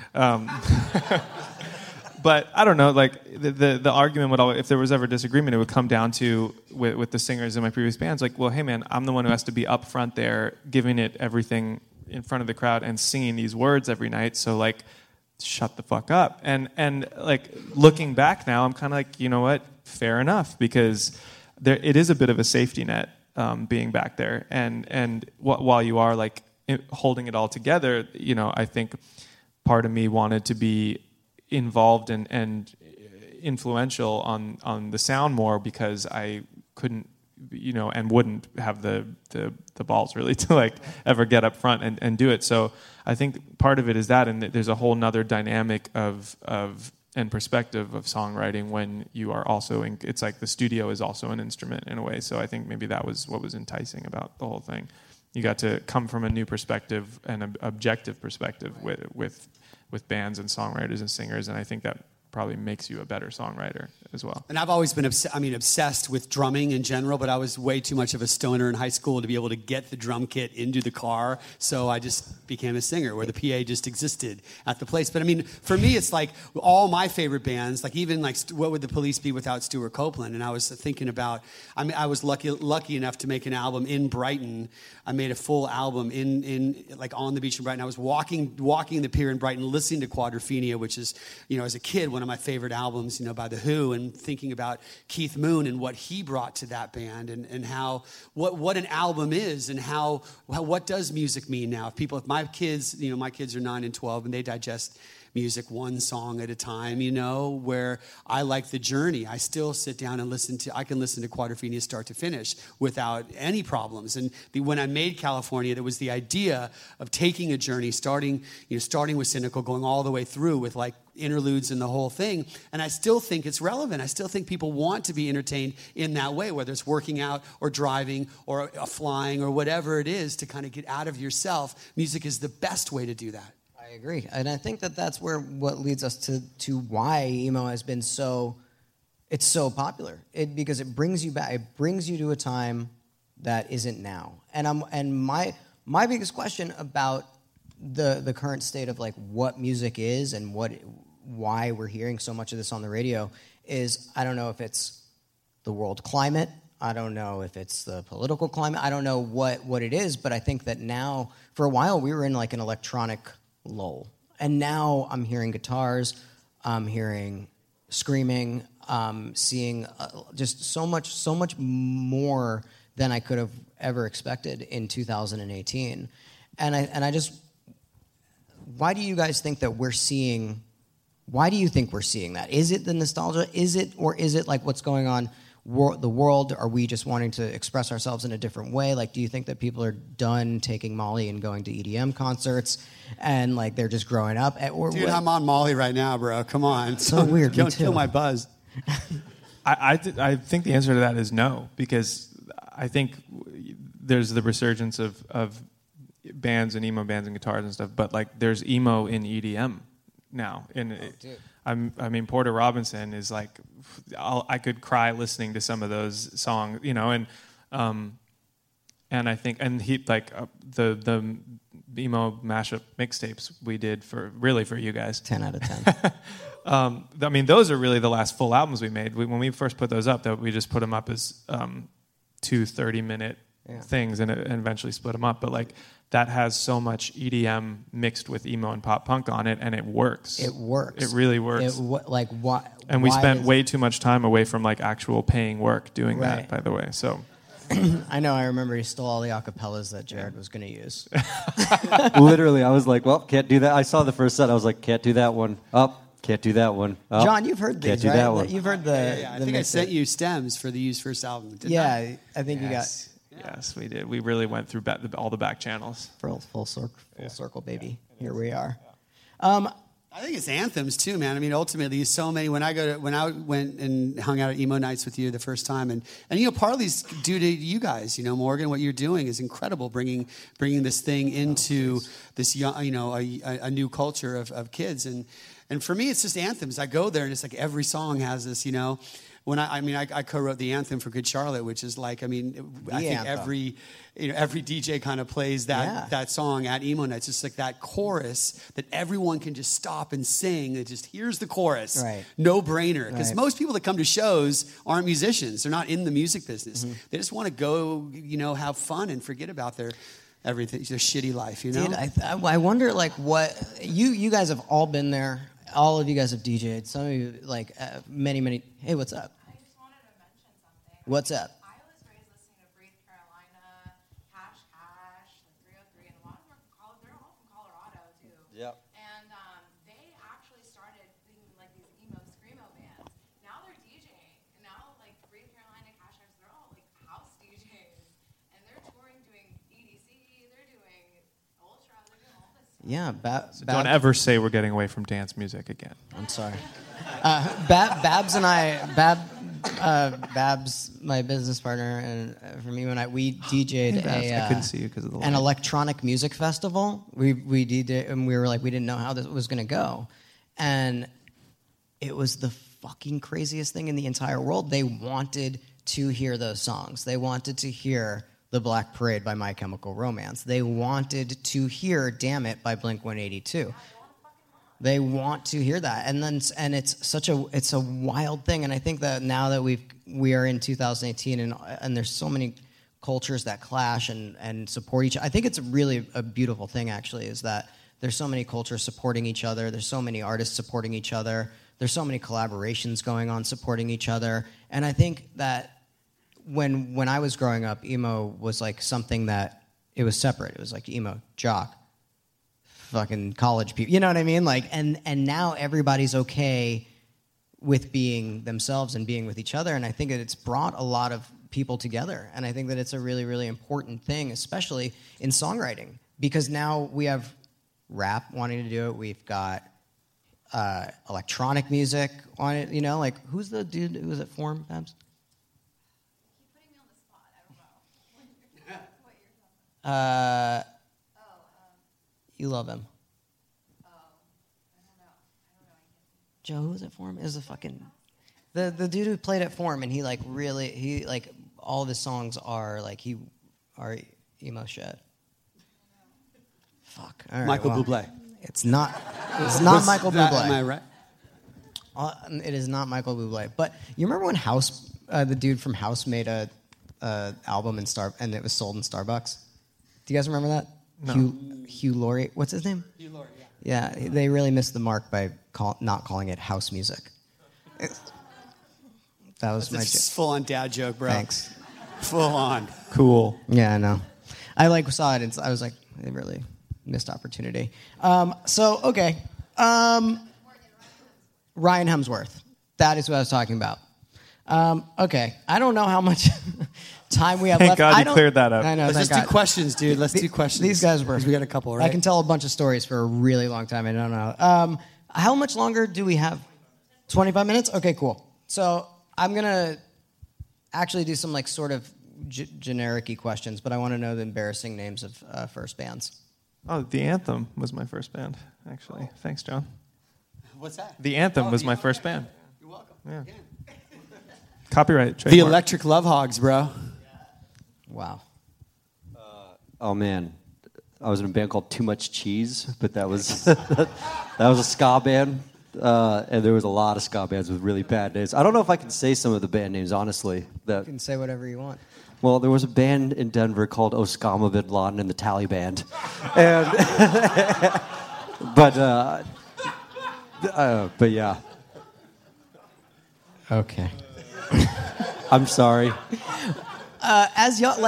Speaker 7: But I don't know. Like the argument would always, if there was ever disagreement, it would come down to with the singers in my previous bands. Like, well, hey man, I'm the one who has to be up front there, giving it everything in front of the crowd and singing these words every night. So like, shut the fuck up. And like looking back now, I'm kind of like, you know what? Fair enough, because it is a bit of a safety net being back there, and while you are like holding it all together, I think part of me wanted to be involved and influential on the sound more, because I couldn't, and wouldn't have the balls really to like ever get up front and do it. So I think part of it is that, and there's a whole nother dynamic of and perspective of songwriting when you are also it's like the studio is also an instrument in a way. So I think maybe that was what was enticing about the whole thing. You got to come from a new perspective and an objective perspective with bands and songwriters and singers, and I think that probably makes you a better songwriter as well.
Speaker 6: And I've always been obsessed with drumming in general, but I was way too much of a stoner in high school to be able to get the drum kit into the car, so I just became a singer where the PA just existed at the place. But I mean, for me, it's like all my favorite bands, like even like what would the Police be without Stuart Copeland? And I was thinking about, I was lucky enough to make an album in Brighton. I made a full album in like on the beach in Brighton. I was walking the pier in Brighton, listening to Quadrophenia, which is, as a kid, one of my favorite albums, by The Who, and thinking about Keith Moon and what he brought to that band, and how what an album is, and how what does music mean now. If my kids, my kids are 9 and 12, and they digest music one song at a time, where I like the journey. I still sit down and I can listen to Quadrophenia start to finish without any problems. And when I made California, there was the idea of taking a journey, starting with Cynical, going all the way through with like interludes and the whole thing. And I still think it's relevant. I still think people want to be entertained in that way, whether it's working out or driving or flying or whatever it is, to kind of get out of yourself. Music is the best way to do that.
Speaker 4: I agree, and I think that's what leads us to why emo has been so popular. Because it brings you back. It brings you to a time that isn't now. And my biggest question about the current state of like what music is and why we're hearing so much of this on the radio is, I don't know if it's the world climate. I don't know if it's the political climate. I don't know what it is, but I think that now, for a while, we were in like an electronic lull. And now I'm hearing guitars, I'm hearing screaming, seeing just so much more than I could have ever expected in 2018. And I just, why do you guys think that why do you think we're seeing that? Is it the nostalgia? Is it like what's going on the world? Are we just wanting to express ourselves in a different way? Like, do you think that people are done taking Molly and going to EDM concerts and like they're just growing up?
Speaker 6: Dude, I'm on Molly right now, bro. Come on.
Speaker 4: So weird.
Speaker 6: Don't kill my buzz.
Speaker 7: I think the answer to that is no, because I think there's the resurgence of bands and emo bands and guitars and stuff, but like there's emo in EDM now. I mean, Porter Robinson is like, I could cry listening to some of those songs, and I think, and he like the emo mashup mixtapes we did for you guys.
Speaker 4: 10 out of 10.
Speaker 7: I mean, those are really the last full albums we made. When we first put those up, we just put them up as 2 30-minute things and eventually split them up. But like that has so much EDM mixed with emo and pop punk on it, and it works.
Speaker 4: It works.
Speaker 7: It really works.
Speaker 4: Why?
Speaker 7: And we
Speaker 4: why
Speaker 7: spent
Speaker 4: is-
Speaker 7: way too much time away from like actual paying work doing
Speaker 4: Right.
Speaker 7: that, by the way. So
Speaker 4: I know. I remember he stole all the acapellas that Jared was going to use.
Speaker 5: Literally, I was like, well, can't do that. I saw the first set. I was like, can't do that one. Up. Can't do that one. Up.
Speaker 4: John, you've heard
Speaker 5: Can't
Speaker 4: these,
Speaker 5: do
Speaker 4: right?
Speaker 5: that one.
Speaker 4: You've heard the.
Speaker 6: I
Speaker 4: the
Speaker 6: think I
Speaker 4: mix
Speaker 6: sent
Speaker 4: it.
Speaker 6: you stems for the Used first album. Didn't
Speaker 4: Yeah,
Speaker 6: I?
Speaker 4: I think
Speaker 7: yes, we did. We really went through all the back channels.
Speaker 4: you got full circle, baby. Here we are.
Speaker 6: I think it's anthems too, man. I mean, ultimately, so many. When I went and hung out at emo nights with you the first time, and you know, part of these due to you guys. You know, Morgan, what you're doing is incredible. Bringing this thing into this young, you know, a new culture of kids, and for me, it's just anthems. I go there, and it's like every song has this, you know. When I co-wrote the anthem for Good Charlotte, which is like, I think
Speaker 4: anthem.
Speaker 6: every DJ kind of plays that song at emo nights. It's like that chorus that everyone can just stop and sing. It just here's the chorus,
Speaker 4: Right.
Speaker 6: no brainer. Because
Speaker 4: Right.
Speaker 6: most people that come to shows aren't musicians; they're not in the music business.
Speaker 4: Mm-hmm.
Speaker 6: They just want to go, you know, have fun and forget about their everything, their shitty life. You know,
Speaker 4: Dude, I wonder, like, what you guys have all been there. All of you guys have DJ'd. Some of you, like, many. Hey, what's up?
Speaker 8: I just wanted to mention something.
Speaker 4: What's up?
Speaker 8: I was raised listening to Breathe Carolina, Cash, like 303, and a lot of them they're all from Colorado too.
Speaker 5: Yep.
Speaker 8: And they actually started being like these emo screamo bands. Now they're DJing, and now like Breathe Carolina, Cash, they're all like house DJs, and they're touring, doing EDC, they're doing Ultra, they're doing all this stuff.
Speaker 4: Yeah,
Speaker 7: Don't ever say we're getting away from dance music again.
Speaker 4: I'm sorry. Babs and I, Babs, my business partner, and for me, we DJ'd
Speaker 7: I couldn't see you because of the
Speaker 4: an
Speaker 7: light.
Speaker 4: electronic music festival. We did it, and we were like, we didn't know how this was going to go, and it was the fucking craziest thing in the entire world. They wanted to hear those songs. They wanted to hear The Black Parade by My Chemical Romance. They wanted to hear Damn It by Blink-182. They want to hear that, and it's a wild thing. And I think that now that we are in 2018, and there's so many cultures that clash and support each other. I think it's really a beautiful thing. Actually, is that there's so many cultures supporting each other. There's so many artists supporting each other. There's so many collaborations going on supporting each other. And I think that when I was growing up, emo was like something that it was separate. It was like emo, jock, fucking college people. You know what I mean? Like, and now everybody's okay with being themselves and being with each other. And I think that it's brought a lot of people together. And I think that it's a really, really important thing, especially in songwriting, because now we have rap wanting to do it. We've got electronic music on it. You know, like who's the dude who was at Forum, Babs?
Speaker 8: Keep putting me on the spot. I don't know what you're talking about.
Speaker 4: You love him.
Speaker 8: I don't know.
Speaker 4: Joe, who was at Forum? Is the fucking the dude who played at Forum, and he all of his songs are like are emo shit. Fuck. All right,
Speaker 6: Michael
Speaker 4: well,
Speaker 6: Bublé.
Speaker 4: It's not Michael Bublé.
Speaker 6: Am I right?
Speaker 4: It is not Michael Bublé. But you remember when House, the dude from House, made a album and it was sold in Starbucks? Do you guys remember that?
Speaker 7: No.
Speaker 4: Hugh Laurie. What's his name?
Speaker 6: Hugh Laurie,
Speaker 4: Yeah, they really missed the mark by not calling it house music. That was my
Speaker 6: It's full on dad joke, bro.
Speaker 4: Thanks.
Speaker 6: Full on.
Speaker 7: Cool.
Speaker 4: Yeah, I know. I saw it, and I was like, they really missed opportunity. Okay. Ryan Hemsworth. That is what I was talking about. Okay. I don't know how much time we have
Speaker 7: Thank
Speaker 4: left.
Speaker 7: God
Speaker 4: I
Speaker 7: you
Speaker 4: don't-
Speaker 7: cleared that up.
Speaker 4: I know.
Speaker 6: Let's
Speaker 4: thank
Speaker 6: just do
Speaker 4: God.
Speaker 6: questions, dude. Let's do questions.
Speaker 4: These guys were.
Speaker 6: 'Cause we got a couple, right?
Speaker 4: I can tell a bunch of stories for a really long time. I don't know. How much longer do we have? 25 minutes? Okay, cool. So I'm going to actually do some like sort of generic-y questions, but I want to know the embarrassing names of first bands.
Speaker 7: Oh, The Anthem was my first band, actually. Thanks, John.
Speaker 6: What's that?
Speaker 7: The Anthem was my first band.
Speaker 6: You're welcome.
Speaker 7: Yeah. Copyright.
Speaker 6: The
Speaker 7: trademark.
Speaker 6: Electric Love Hogs, bro.
Speaker 4: Wow.
Speaker 5: Oh man, I was in a band called Too Much Cheese, but that was that was a ska band, and there was a lot of ska bands with really bad names. I don't know if I can say some of the band names honestly.
Speaker 4: You can say whatever you want.
Speaker 5: Well, there was a band in Denver called Osama bin Laden and the Taliban, and but yeah.
Speaker 4: Okay.
Speaker 5: I'm sorry.
Speaker 4: As young,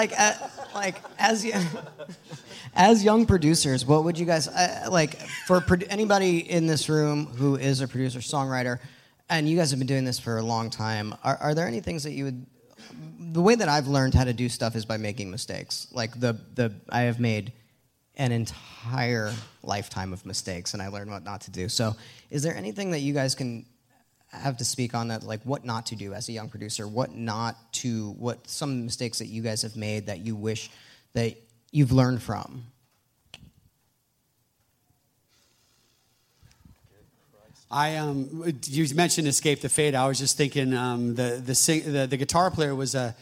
Speaker 4: as young producers, what would you guys like for anybody in this room who is a producer, songwriter, and you guys have been doing this for a long time? Are there any things that you would? The way that I've learned how to do stuff is by making mistakes. Like I have made an entire lifetime of mistakes, and I learned what not to do. So, is there anything that you guys can have to speak on that, like what not to do as a young producer, what some mistakes that you guys have made that you wish that you've learned from?
Speaker 6: You mentioned Escape the Fate. I was just thinking the guitar player was a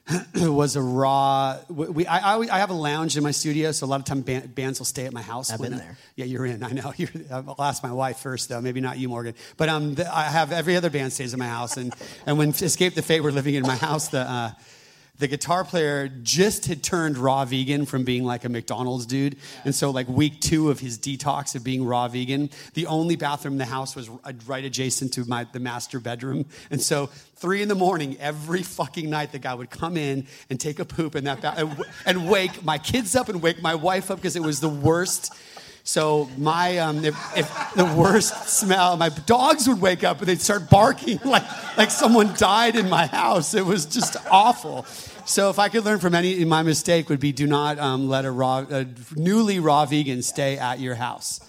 Speaker 6: raw. I have a lounge in my studio, so a lot of time bands will stay at my house.
Speaker 4: I've been there.
Speaker 6: Yeah, you're in. I know. I'll ask my wife first, though. Maybe not you, Morgan. But I have every other band stays at my house, and when Escape the Fate were living in my house, the guitar player just had turned raw vegan from being like a McDonald's dude. And so like week 2 of his detox of being raw vegan, the only bathroom in the house was right adjacent to the master bedroom. And so 3 a.m, every fucking night, the guy would come in and take a poop in that bathroom and wake my kids up and wake my wife up because it was the worst. So my if the worst smell, my dogs would wake up and they'd start barking like someone died in my house. It was just awful. So if I could learn from my mistake would be do not let a newly raw vegan stay at your house.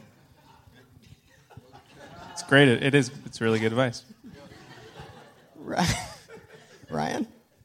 Speaker 7: It's great. It is. It's really good advice.
Speaker 4: Ryan?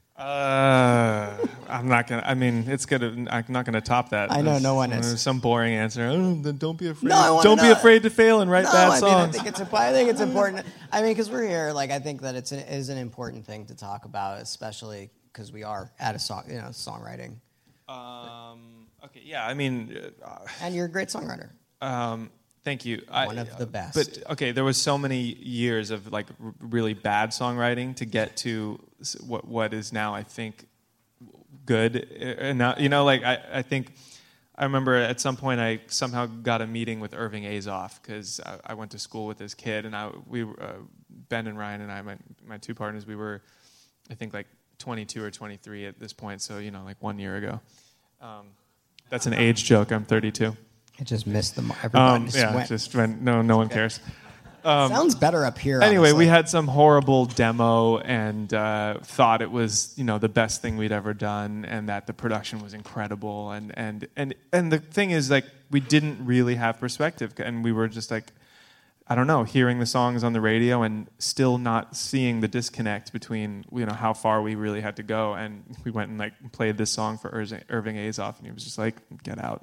Speaker 7: I'm not gonna. I mean, it's good. I'm not gonna top that.
Speaker 4: I know no one is.
Speaker 7: There's some boring answer. Oh, then don't be afraid.
Speaker 4: No,
Speaker 7: don't be afraid to fail and write bad songs.
Speaker 4: I think it's important. I mean, because we're here. Like, I think that it is an important thing to talk about, especially because we are at a songwriting.
Speaker 7: Okay. Yeah. I mean.
Speaker 4: And you're a great songwriter.
Speaker 7: Thank you.
Speaker 4: One of the best.
Speaker 7: But okay, there was so many years of like really bad songwriting to get to what is now, I think, good. And now, I think I remember at some point I somehow got a meeting with Irving Azoff because I went to school with this kid, and Ben and Ryan and I, my 2 partners, we were, I think, like 22 or 23 at this point. So like 1 year ago. That's an age joke. I'm 32.
Speaker 4: I just missed them. Everybody
Speaker 7: just went. No one cares.
Speaker 4: Sounds better up here.
Speaker 7: Anyway,
Speaker 4: honestly.
Speaker 7: we had some horrible demo and thought it was the best thing we'd ever done, and that the production was incredible. And the thing is, like, we didn't really have perspective, and we were just like, I don't know, hearing the songs on the radio and still not seeing the disconnect between how far we really had to go. And we went and like played this song for Irving Azoff, and he was just like, "Get out."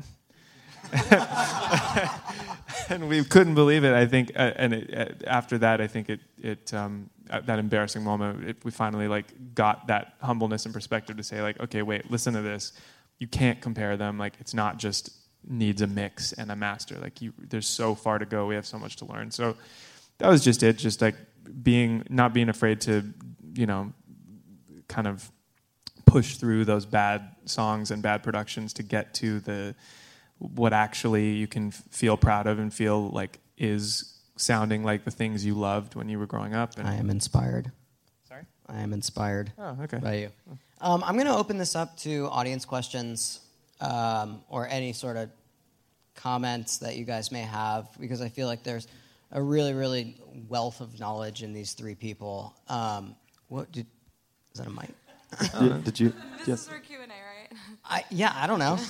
Speaker 7: And we couldn't believe it. I think, after that, I think at that embarrassing moment, we finally like got that humbleness and perspective to say like, okay, wait, listen to this. You can't compare them. Like, it's not just needs a mix and a master. Like, there's so far to go. We have so much to learn. So that was just it. Just like not being afraid to, kind of push through those bad songs and bad productions to get to what actually you can feel proud of and feel like is sounding like the things you loved when you were growing up. And
Speaker 4: I am inspired.
Speaker 7: Sorry?
Speaker 4: I am inspired
Speaker 7: okay.
Speaker 4: by you. I'm going to open this up to audience questions or any sort of comments that you guys may have, because I feel like there's a really, really wealth of knowledge in these 3 people. Is that a mic?
Speaker 5: Did you?
Speaker 8: This
Speaker 5: Yes.
Speaker 8: is for Q&A, right?
Speaker 4: I don't know.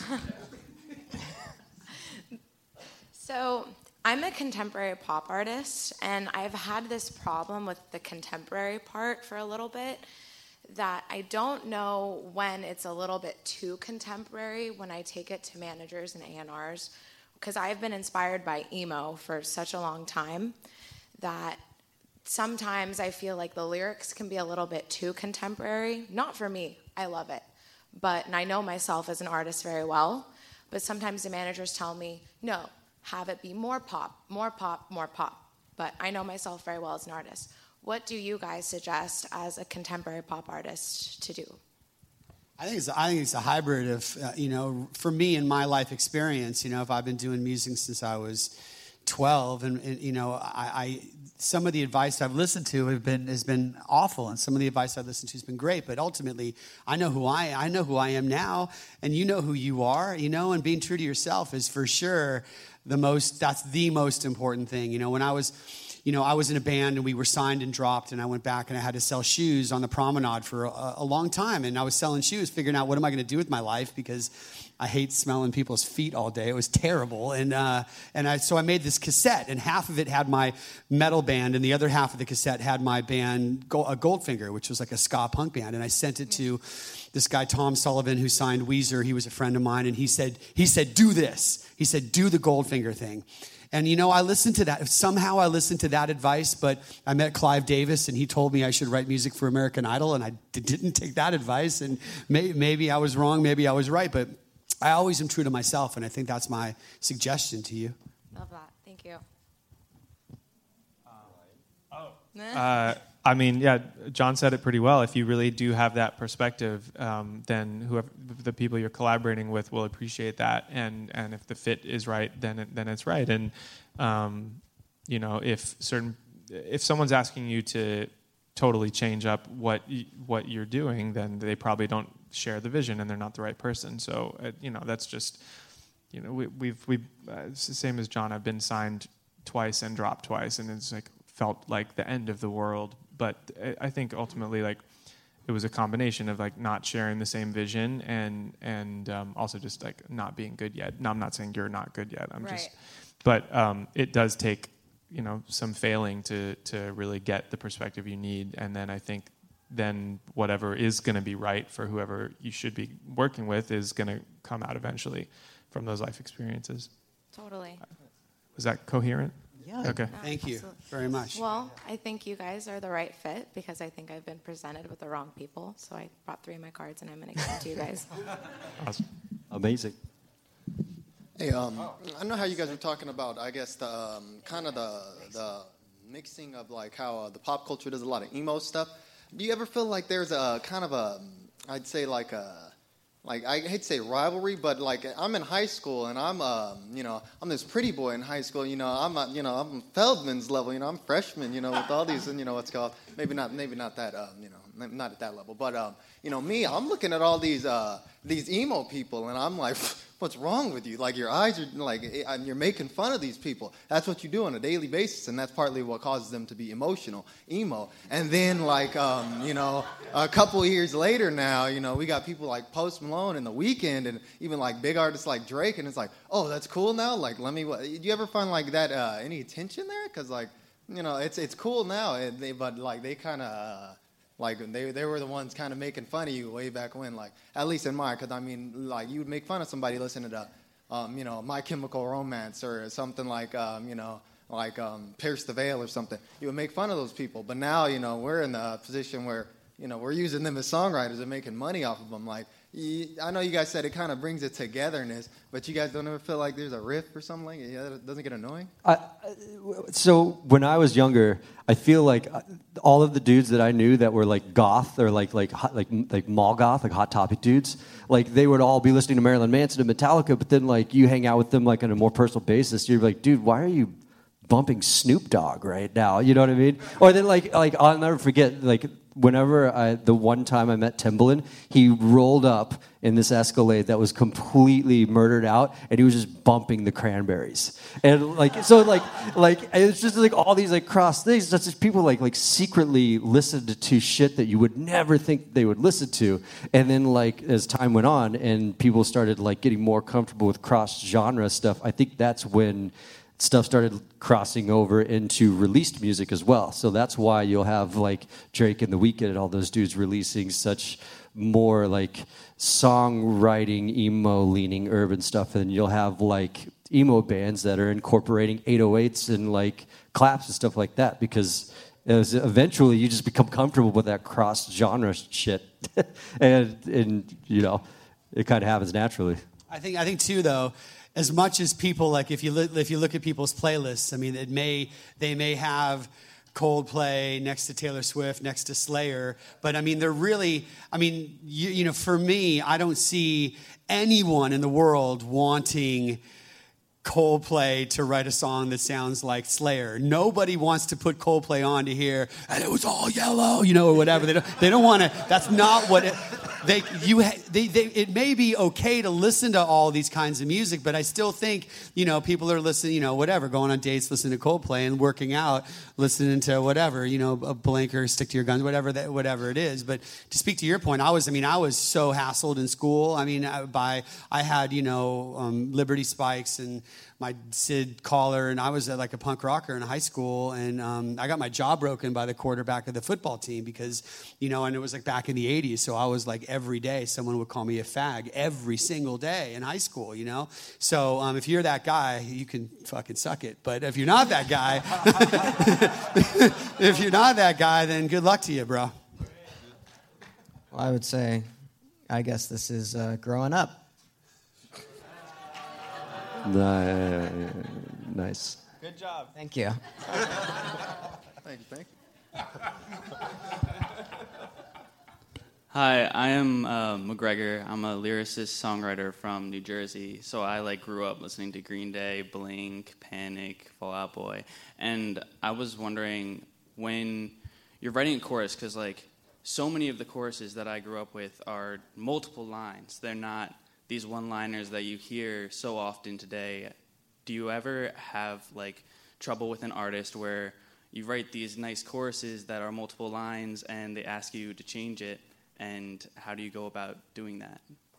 Speaker 8: So I'm a contemporary pop artist, and I've had this problem with the contemporary part for a little bit, that I don't know when it's a little bit too contemporary when I take it to managers and A&Rs, because I've been inspired by emo for such a long time that sometimes I feel like the lyrics can be a little bit too contemporary. Not for me. I love it. And I know myself as an artist very well, but sometimes the managers tell me, no, have it be more pop, more pop, more pop. But I know myself very well as an artist. What do you guys suggest as a contemporary pop artist to do?
Speaker 6: I think it's a hybrid of, for me in my life experience, if I've been doing music since I was 12, and I some of the advice I've listened to has been awful, and some of the advice I've listened to has been great. But ultimately, I know who I am now, and you know who you are, and being true to yourself is for sure that's the most important thing. When I was in a band and we were signed and dropped, and I went back and I had to sell shoes on the promenade for a long time, and I was selling shoes, figuring out what am I going to do with my life, because I hate smelling people's feet all day. It was terrible. So I made this cassette, and half of it had my metal band, and the other half of the cassette had my band, Goldfinger, which was like a ska punk band. And I sent it to this guy, Tom Sullivan, who signed Weezer. He was a friend of mine, and he said, do this. He said, do the Goldfinger thing. And, I listened to that. Somehow I listened to that advice, but I met Clive Davis, and he told me I should write music for American Idol, and I didn't take that advice. And maybe I was wrong, maybe I was right, but I always am true to myself, and I think that's my suggestion to you.
Speaker 8: Love that. Thank you.
Speaker 7: John said it pretty well. If you really do have that perspective, then whoever the people you're collaborating with will appreciate that, and if the fit is right, then it's right. And if someone's asking you to totally change up what you're doing, then they probably don't share the vision, and they're not the right person. So that's just we've it's the same as John. I've been signed twice and dropped twice, and it's like felt like the end of the world. But I think ultimately, like, it was a combination of like not sharing the same vision and also just like not being good yet. Now, I'm not saying you're not good yet. But it does take some failing to really get the perspective you need, and then I think then whatever is going to be right for whoever you should be working with is going to come out eventually from those life experiences.
Speaker 8: Totally.
Speaker 7: Was that coherent?
Speaker 6: Yeah.
Speaker 7: Okay.
Speaker 6: Thank you very much.
Speaker 8: Well, I think you guys are the right fit, because I think I've been presented with the wrong people. So I brought 3 of my cards, and I'm going to give them to you guys.
Speaker 5: Awesome. Amazing.
Speaker 9: Hey, I know how you guys were talking about, I guess, the kind of the mixing of like how the pop culture does a lot of emo stuff. Do you ever feel like there's a kind of a, I'd say like I hate to say rivalry, but like I'm in high school and I'm I'm this pretty boy in high school. I'm Feldman's level. I'm freshman. With all these, what's called maybe not that not at that level, but me, I'm looking at all these emo people and I'm like, what's wrong with you? Like your eyes are like, you're making fun of these people. That's what you do on a daily basis, and that's partly what causes them to be emotional, emo. And then like a couple of years later now, we got people like Post Malone and The Weeknd, and even like big artists like Drake, and it's like, oh, that's cool now. Like, do you ever find like that any tension there? Because like, it's cool now, but like they kind of. Like, they were the ones kind of making fun of you way back when, like, at least in mine, because, I mean, like, you would make fun of somebody listening to, My Chemical Romance or something like, Pierce the Veil or something. You would make fun of those people. But now, we're in the position where, we're using them as songwriters and making money off of them. Like, I know you guys said it kind of brings it togetherness, but you guys don't ever feel like there's a riff or something like it? Yeah, that doesn't get annoying?
Speaker 5: So when I was younger, I feel like all of the dudes that I knew that were like goth or like mall goth, like Hot Topic dudes, like they would all be listening to Marilyn Manson and Metallica, but then like you hang out with them like on a more personal basis, you're like, dude, why are you bumping Snoop Dogg right now? You know what I mean? Or then like I'll never forget, like whenever the one time I met Timbaland, he rolled up in this Escalade that was completely murdered out, and he was just bumping the Cranberries, and like so like it's just like all these like cross things. That's just people like secretly listened to shit that you would never think they would listen to, and then like as time went on and people started like getting more comfortable with cross genre stuff, I think that's when stuff started crossing over into released music as well. So that's why you'll have like Drake and The Weeknd and all those dudes releasing such more like songwriting, emo-leaning urban stuff, and you'll have like emo bands that are incorporating 808s and like claps and stuff like that, because eventually you just become comfortable with that cross-genre shit, and it kind of happens naturally.
Speaker 6: I think too, though, as much as people, like if you look at people's playlists, I mean, they may have Coldplay, next to Taylor Swift, next to Slayer. But I mean, they're really, I mean, you know, for me, I don't see anyone in the world wanting Coldplay to write a song that sounds like Slayer. Nobody wants to put Coldplay on to hear, and it was all yellow, you know, or whatever. They don't want to. That's not what it. It may be okay to listen to all these kinds of music, but I still think, you know, people are listening, you know, whatever, going on dates, listening to Coldplay, and working out, listening to whatever, you know, a Blink or Stick to Your Guns, whatever it is. But to speak to your point, I was so hassled in school. I mean, I had, you know, Liberty Spikes and my Sid collar, and I was like a punk rocker in high school, and I got my jaw broken by the quarterback of the football team because, you know, and it was like back in the 80s, so I was like every day someone would call me a fag every single day in high school, you know? So if you're that guy, you can fucking suck it, but if you're not that guy, then good luck to you, bro.
Speaker 4: Well, I would say, I guess this is growing up.
Speaker 5: Nice.
Speaker 7: Good job.
Speaker 4: Thank you.
Speaker 9: Thank you.
Speaker 10: Hi, I am McGregor. I'm a lyricist, songwriter from New Jersey. So I grew up listening to Green Day, Blink, Panic, Fall Out Boy. And I was wondering, when you're writing a chorus, because so many of the choruses that I grew up with are multiple lines. They're not these one-liners that you hear so often today. Do you ever have trouble with an artist where you write these nice choruses that are multiple lines and they ask you to change it, and how do you go about doing that?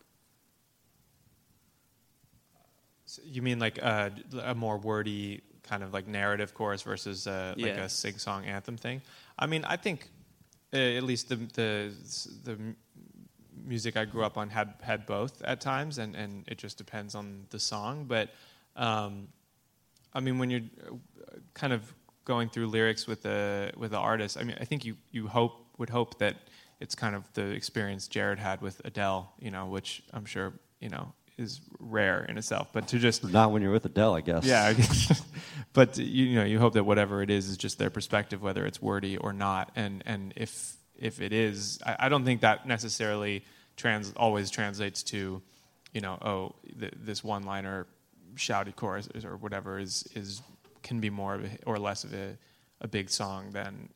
Speaker 7: So you mean a more wordy kind of narrative chorus versus a sing-song anthem thing? I mean, I think at least the music I grew up on had both at times, and it just depends on the song. But I mean, when you're kind of going through lyrics with the artist, I mean, I think you would hope that it's kind of the experience Jared had with Adele, you know, which I'm sure, you know, is rare in itself. But to just
Speaker 5: not when you're with Adele, I guess.
Speaker 7: Yeah, but you hope that whatever it is just their perspective, whether it's wordy or not, and if it is, I don't think that necessarily always translates to, you know, this one-liner shouted chorus or whatever can be more of or less of a big song than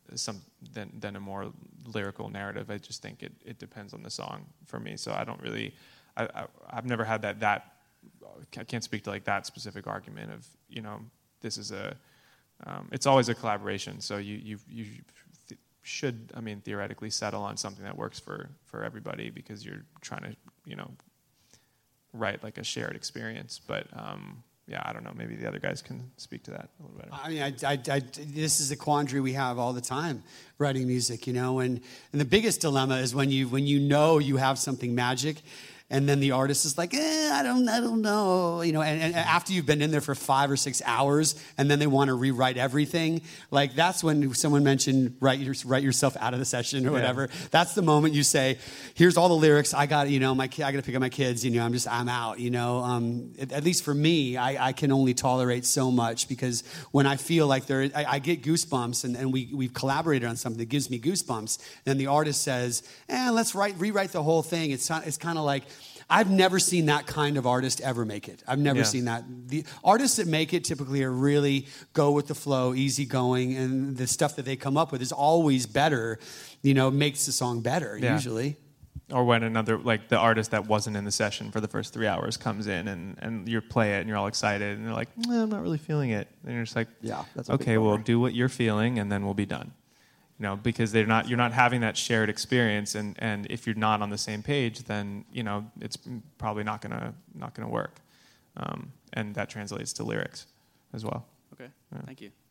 Speaker 7: a more lyrical narrative. I just think it depends on the song for me. So I don't really, I've never had that. I can't speak to that specific argument of, you know, this is it's always a collaboration. So you should, I mean, theoretically settle on something that works for everybody because you're trying to, you know, write a shared experience. But yeah, I don't know. Maybe the other guys can speak to that a little better.
Speaker 6: I mean, this is a quandary we have all the time writing music, you know. And the biggest dilemma is when you know you have something magic, and then the artist is like, I don't know, you know. And after you've been in there for 5 or 6 hours, and then they want to rewrite everything, that's when someone mentioned write yourself out of the session or whatever. Yeah. That's the moment you say, here's all the lyrics. I got, you know, I got to pick up my kids. You know, I'm out. You know, at least for me, I can only tolerate so much because when I feel like I get goosebumps, and we've collaborated on something that gives me goosebumps, and the artist says, let's rewrite the whole thing. It's kind of like, I've never seen that kind of artist ever make it. I've never seen that. The artists that make it typically are really go with the flow, easygoing, and the stuff that they come up with is always better, you know, makes the song better usually.
Speaker 7: Or when another, the artist that wasn't in the session for the first 3 hours comes in and you play it and you're all excited and they're like, I'm not really feeling it. And you're just like,
Speaker 5: that's
Speaker 7: okay, well, do what you're feeling and then we'll be done. You know, because you're not having that shared experience, and if you're not on the same page, then you know it's probably not gonna work, and that translates to lyrics as well.
Speaker 10: Okay, Thank you.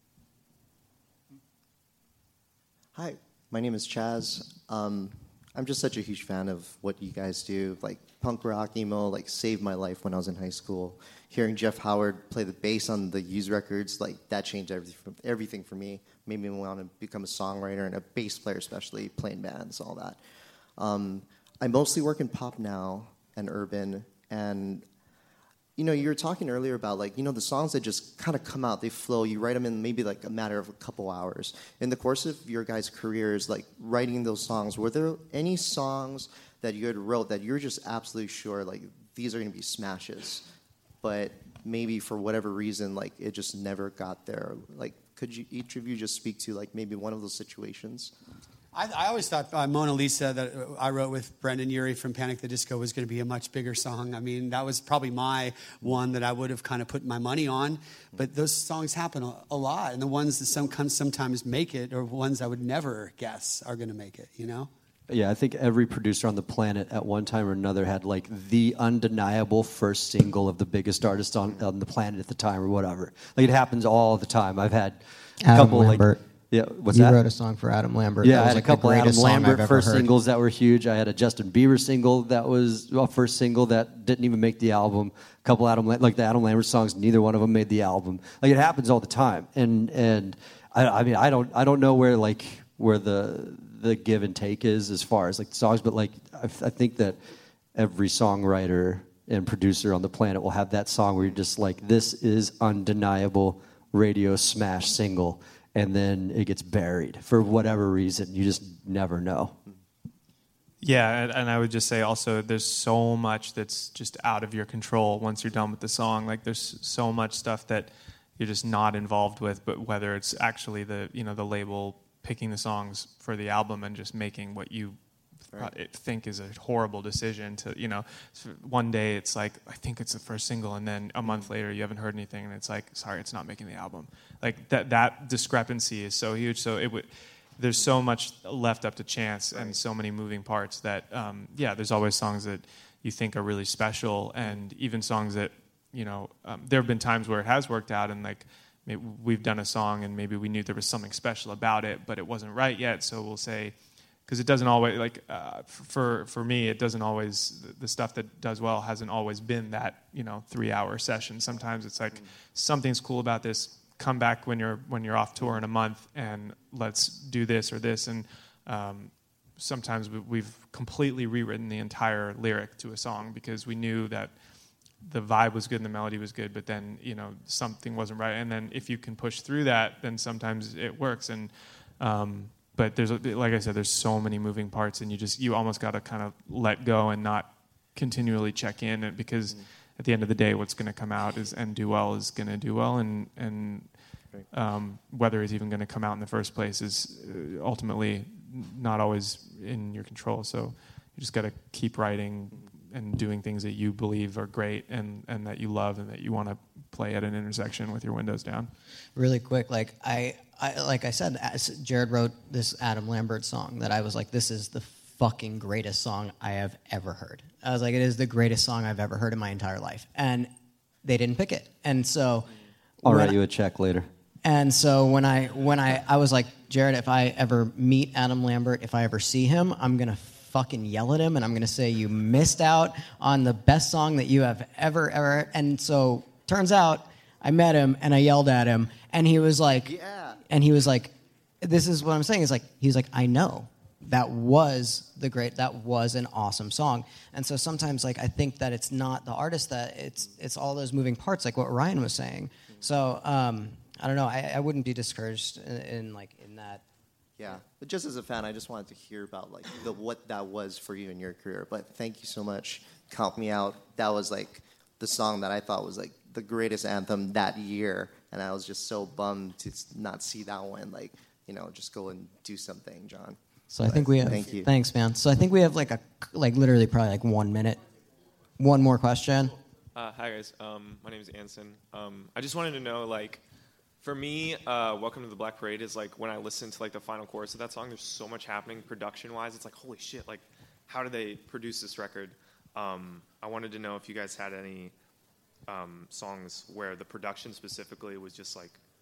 Speaker 11: Hi, my name is Chaz. I'm just such a huge fan of what you guys do, punk rock, emo, saved my life when I was in high school. Hearing Jeff Howard play the bass on the Used records, that changed everything for me. Made me want to become a songwriter and a bass player, especially playing bands, all that. I mostly work in pop now and urban, and you were talking earlier about like, the songs that just kind of come out, they flow. You write them in maybe like a matter of a couple hours. In the course of your guys' careers, like writing those songs, were there any songs that you had wrote that you're just absolutely sure like these are going to be smashes, but maybe for whatever reason, like it just never got there? Like, could you each of you just speak to like maybe one of those situations?
Speaker 6: I always thought Mona Lisa that I wrote with Brendan Urie from Panic at the Disco was going to be a much bigger song. I mean, that was probably my one that I would have kind of put my money on. But those songs happen a lot. And the ones that sometimes make it are ones I would never guess are going to make it,
Speaker 5: Yeah, I think every producer on the planet at one time or another had like the undeniable first single of the biggest artist on the planet at the time or whatever. Like it happens all the time. I've had a
Speaker 4: Adam
Speaker 5: couple
Speaker 4: Lambert.
Speaker 5: Yeah, what's
Speaker 4: you
Speaker 5: that?
Speaker 4: You wrote a song for Adam Lambert.
Speaker 5: Yeah,
Speaker 4: that
Speaker 5: I
Speaker 4: was
Speaker 5: had
Speaker 4: like
Speaker 5: a couple
Speaker 4: the
Speaker 5: Adam
Speaker 4: greatest song I've
Speaker 5: Lambert
Speaker 4: ever
Speaker 5: first
Speaker 4: heard.
Speaker 5: singles that were huge. I had a Justin Bieber single that was a first single that didn't even make the album. A couple like the Adam Lambert songs, neither one of them made the album. Like it happens all the time. And I mean I don't know where the give and take is as far as like the songs, but like I think that every songwriter and producer on the planet will have that song where you're just like, this is undeniable radio smash single. And then it gets buried for whatever reason. You just never know.
Speaker 7: Yeah, and I would just say also there's so much that's just out of your control once you're done with the song. Like there's so much stuff that you're just not involved with, but whether it's actually the label picking the songs for the album and just making what you think is a horrible decision to, one day it's like, I think it's the first single, and then a month later you haven't heard anything, and it's like, sorry, it's not making the album. Like that discrepancy is so huge. So there's so much left up to chance and so many moving parts that, there's always songs that you think are really special, and even songs that, there have been times where it has worked out, and like, maybe we've done a song and maybe we knew there was something special about it, but it wasn't right yet, so we'll say, because it doesn't always, like, for me, it doesn't always, the stuff that does well hasn't always been that, 3-hour session. Sometimes it's like, something's cool about this, come back when you're off tour in a month and let's do this or this. And sometimes we've completely rewritten the entire lyric to a song because we knew that the vibe was good and the melody was good, but then, something wasn't right. And then if you can push through that, then sometimes it works. And, but there's, like I said, there's so many moving parts, and you almost got to kind of let go and not continually check in, because at the end of the day, what's going to come out and do well is going to do well, and whether it's even going to come out in the first place is ultimately not always in your control. So you just got to keep writing and doing things that you believe are great and that you love and that you want to play at an intersection with your windows down.
Speaker 4: Really quick, like I like I said, Jared wrote this Adam Lambert song that I was like, this is the fucking greatest song I have ever heard. I was like, it is the greatest song I've ever heard in my entire life. And they didn't pick it. And so
Speaker 5: I'll write you a check later.
Speaker 4: And so when I was like, Jared, if I ever meet Adam Lambert, if I ever see him, I'm going to fucking yell at him and I'm going to say, you missed out on the best song that you have ever. And so turns out I met him and I yelled at him and he was like, yeah. And he was like, this is what I'm saying. Is like, he's like, I know that was an awesome song. And so sometimes like, I think that it's not the artist, that it's all those moving parts, like what Ryan was saying. So, I don't know. I wouldn't be discouraged in that.
Speaker 11: Yeah, but just as a fan, I just wanted to hear about like what that was for you in your career. But thank you so much. Count Me Out. That was like the song that I thought was like the greatest anthem that year, and I was just so bummed to not see that one. Like, just go and do something, John.
Speaker 4: So I think we have.
Speaker 11: Thank you.
Speaker 4: Thanks, man. So I think we have literally probably 1 minute. One more question.
Speaker 12: Hi guys. My name is Anson. I just wanted to know, for me, Welcome to the Black Parade is when I listen to the final chorus of that song, there's so much happening production-wise. It's holy shit, how did they produce this record? I wanted to know if you guys had any songs where the production specifically was just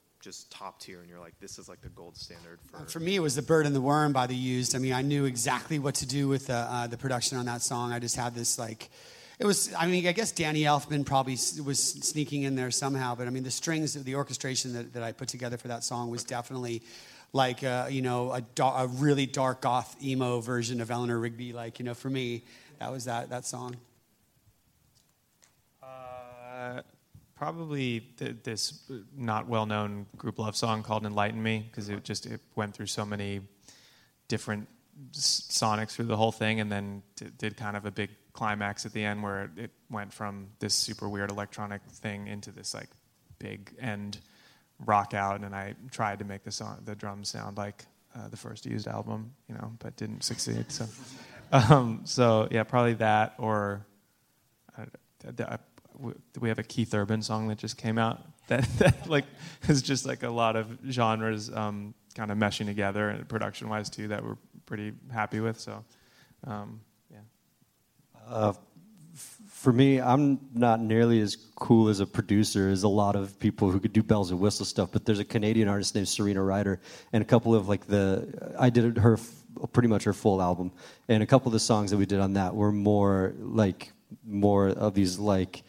Speaker 12: top tier, and you're this is the gold standard for.
Speaker 6: For me, it was The Bird and the Worm by The Used. I mean, I knew exactly what to do with the production on that song. I just had this It was, I guess Danny Elfman probably was sneaking in there somehow, but the strings, the orchestration that I put together for that song was definitely a really dark goth emo version of Eleanor Rigby. For me, that was that song.
Speaker 7: Probably this not well-known group love song called "Enlighten Me" because it went through so many different sonics through the whole thing, and then did kind of a big climax at the end where it went from this super weird electronic thing into this like big end rock out, and I tried to make the drums sound like the first Used album, but didn't succeed. So yeah, probably that, or we have a Keith Urban song that just came out that like is just like a lot of genres kind of meshing together, and production-wise too, that we're pretty happy with. So yeah.
Speaker 5: For me, I'm not nearly as cool as a producer as a lot of people who could do bells and whistles stuff, but there's a Canadian artist named Serena Ryder, and a couple of I did pretty much her full album, and a couple of the songs that we did on that were more of these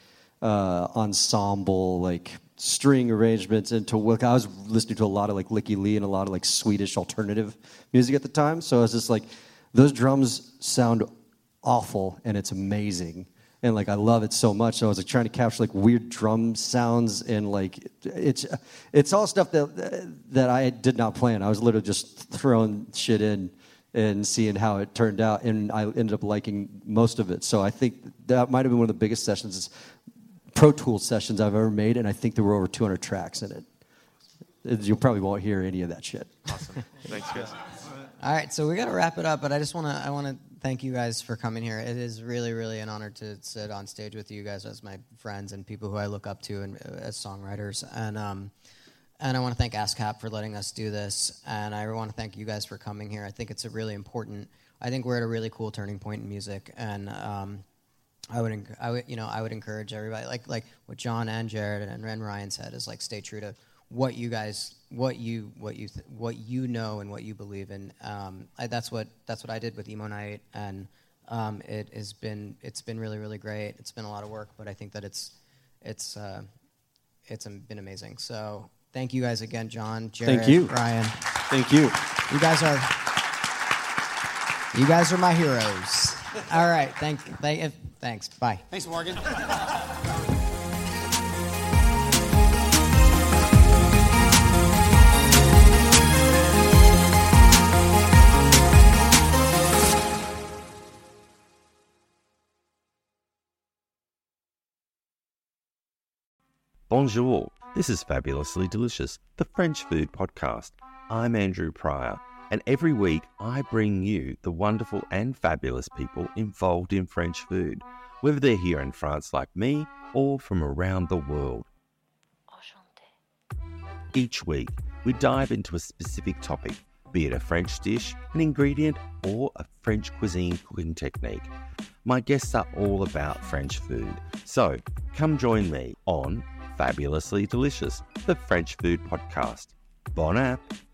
Speaker 5: ensemble string arrangements, and I was listening to a lot of Licky Lee and a lot of Swedish alternative music at the time, so I was just those drums sound awful and it's amazing. And I love it so much. So I was trying to capture weird drum sounds, and it's all stuff that I did not plan. I was literally just throwing shit in and seeing how it turned out, and I ended up liking most of it. So I think that might have been one of the biggest sessions, Pro Tools sessions I've ever made, and I think there were over 200 tracks in it. You probably won't hear any of that shit.
Speaker 12: Awesome. Thanks, guys.
Speaker 4: All right, so we got to wrap it up, but I want to thank you guys for coming here. It is really, really an honor to sit on stage with you guys as my friends and people who I look up to and as songwriters. And I want to thank ASCAP for letting us do this, and I want to thank you guys for coming here. I think it's a really important. I think we're at a really cool turning point in music, and I would encourage everybody, like what John and Jared and Ryan said, is stay true to what you guys, what you know and what you believe in. That's what I did with Emo Night, and it's been really, really great. It's been a lot of work, but I think that it's been amazing. So thank you guys again, John, Jared,
Speaker 5: thank you.
Speaker 4: Ryan.
Speaker 5: Thank you.
Speaker 4: You guys are my heroes. All right, thanks. Bye.
Speaker 6: Thanks, Morgan.
Speaker 13: Bonjour, this is Fabulously Delicious, the French food podcast. I'm Andrew Pryor, and every week I bring you the wonderful and fabulous people involved in French food, whether they're here in France like me or from around the world. Each week, we dive into a specific topic, be it a French dish, an ingredient, or a French cuisine cooking technique. My guests are all about French food, so come join me on Fabulously Delicious, the French food podcast. Bon app!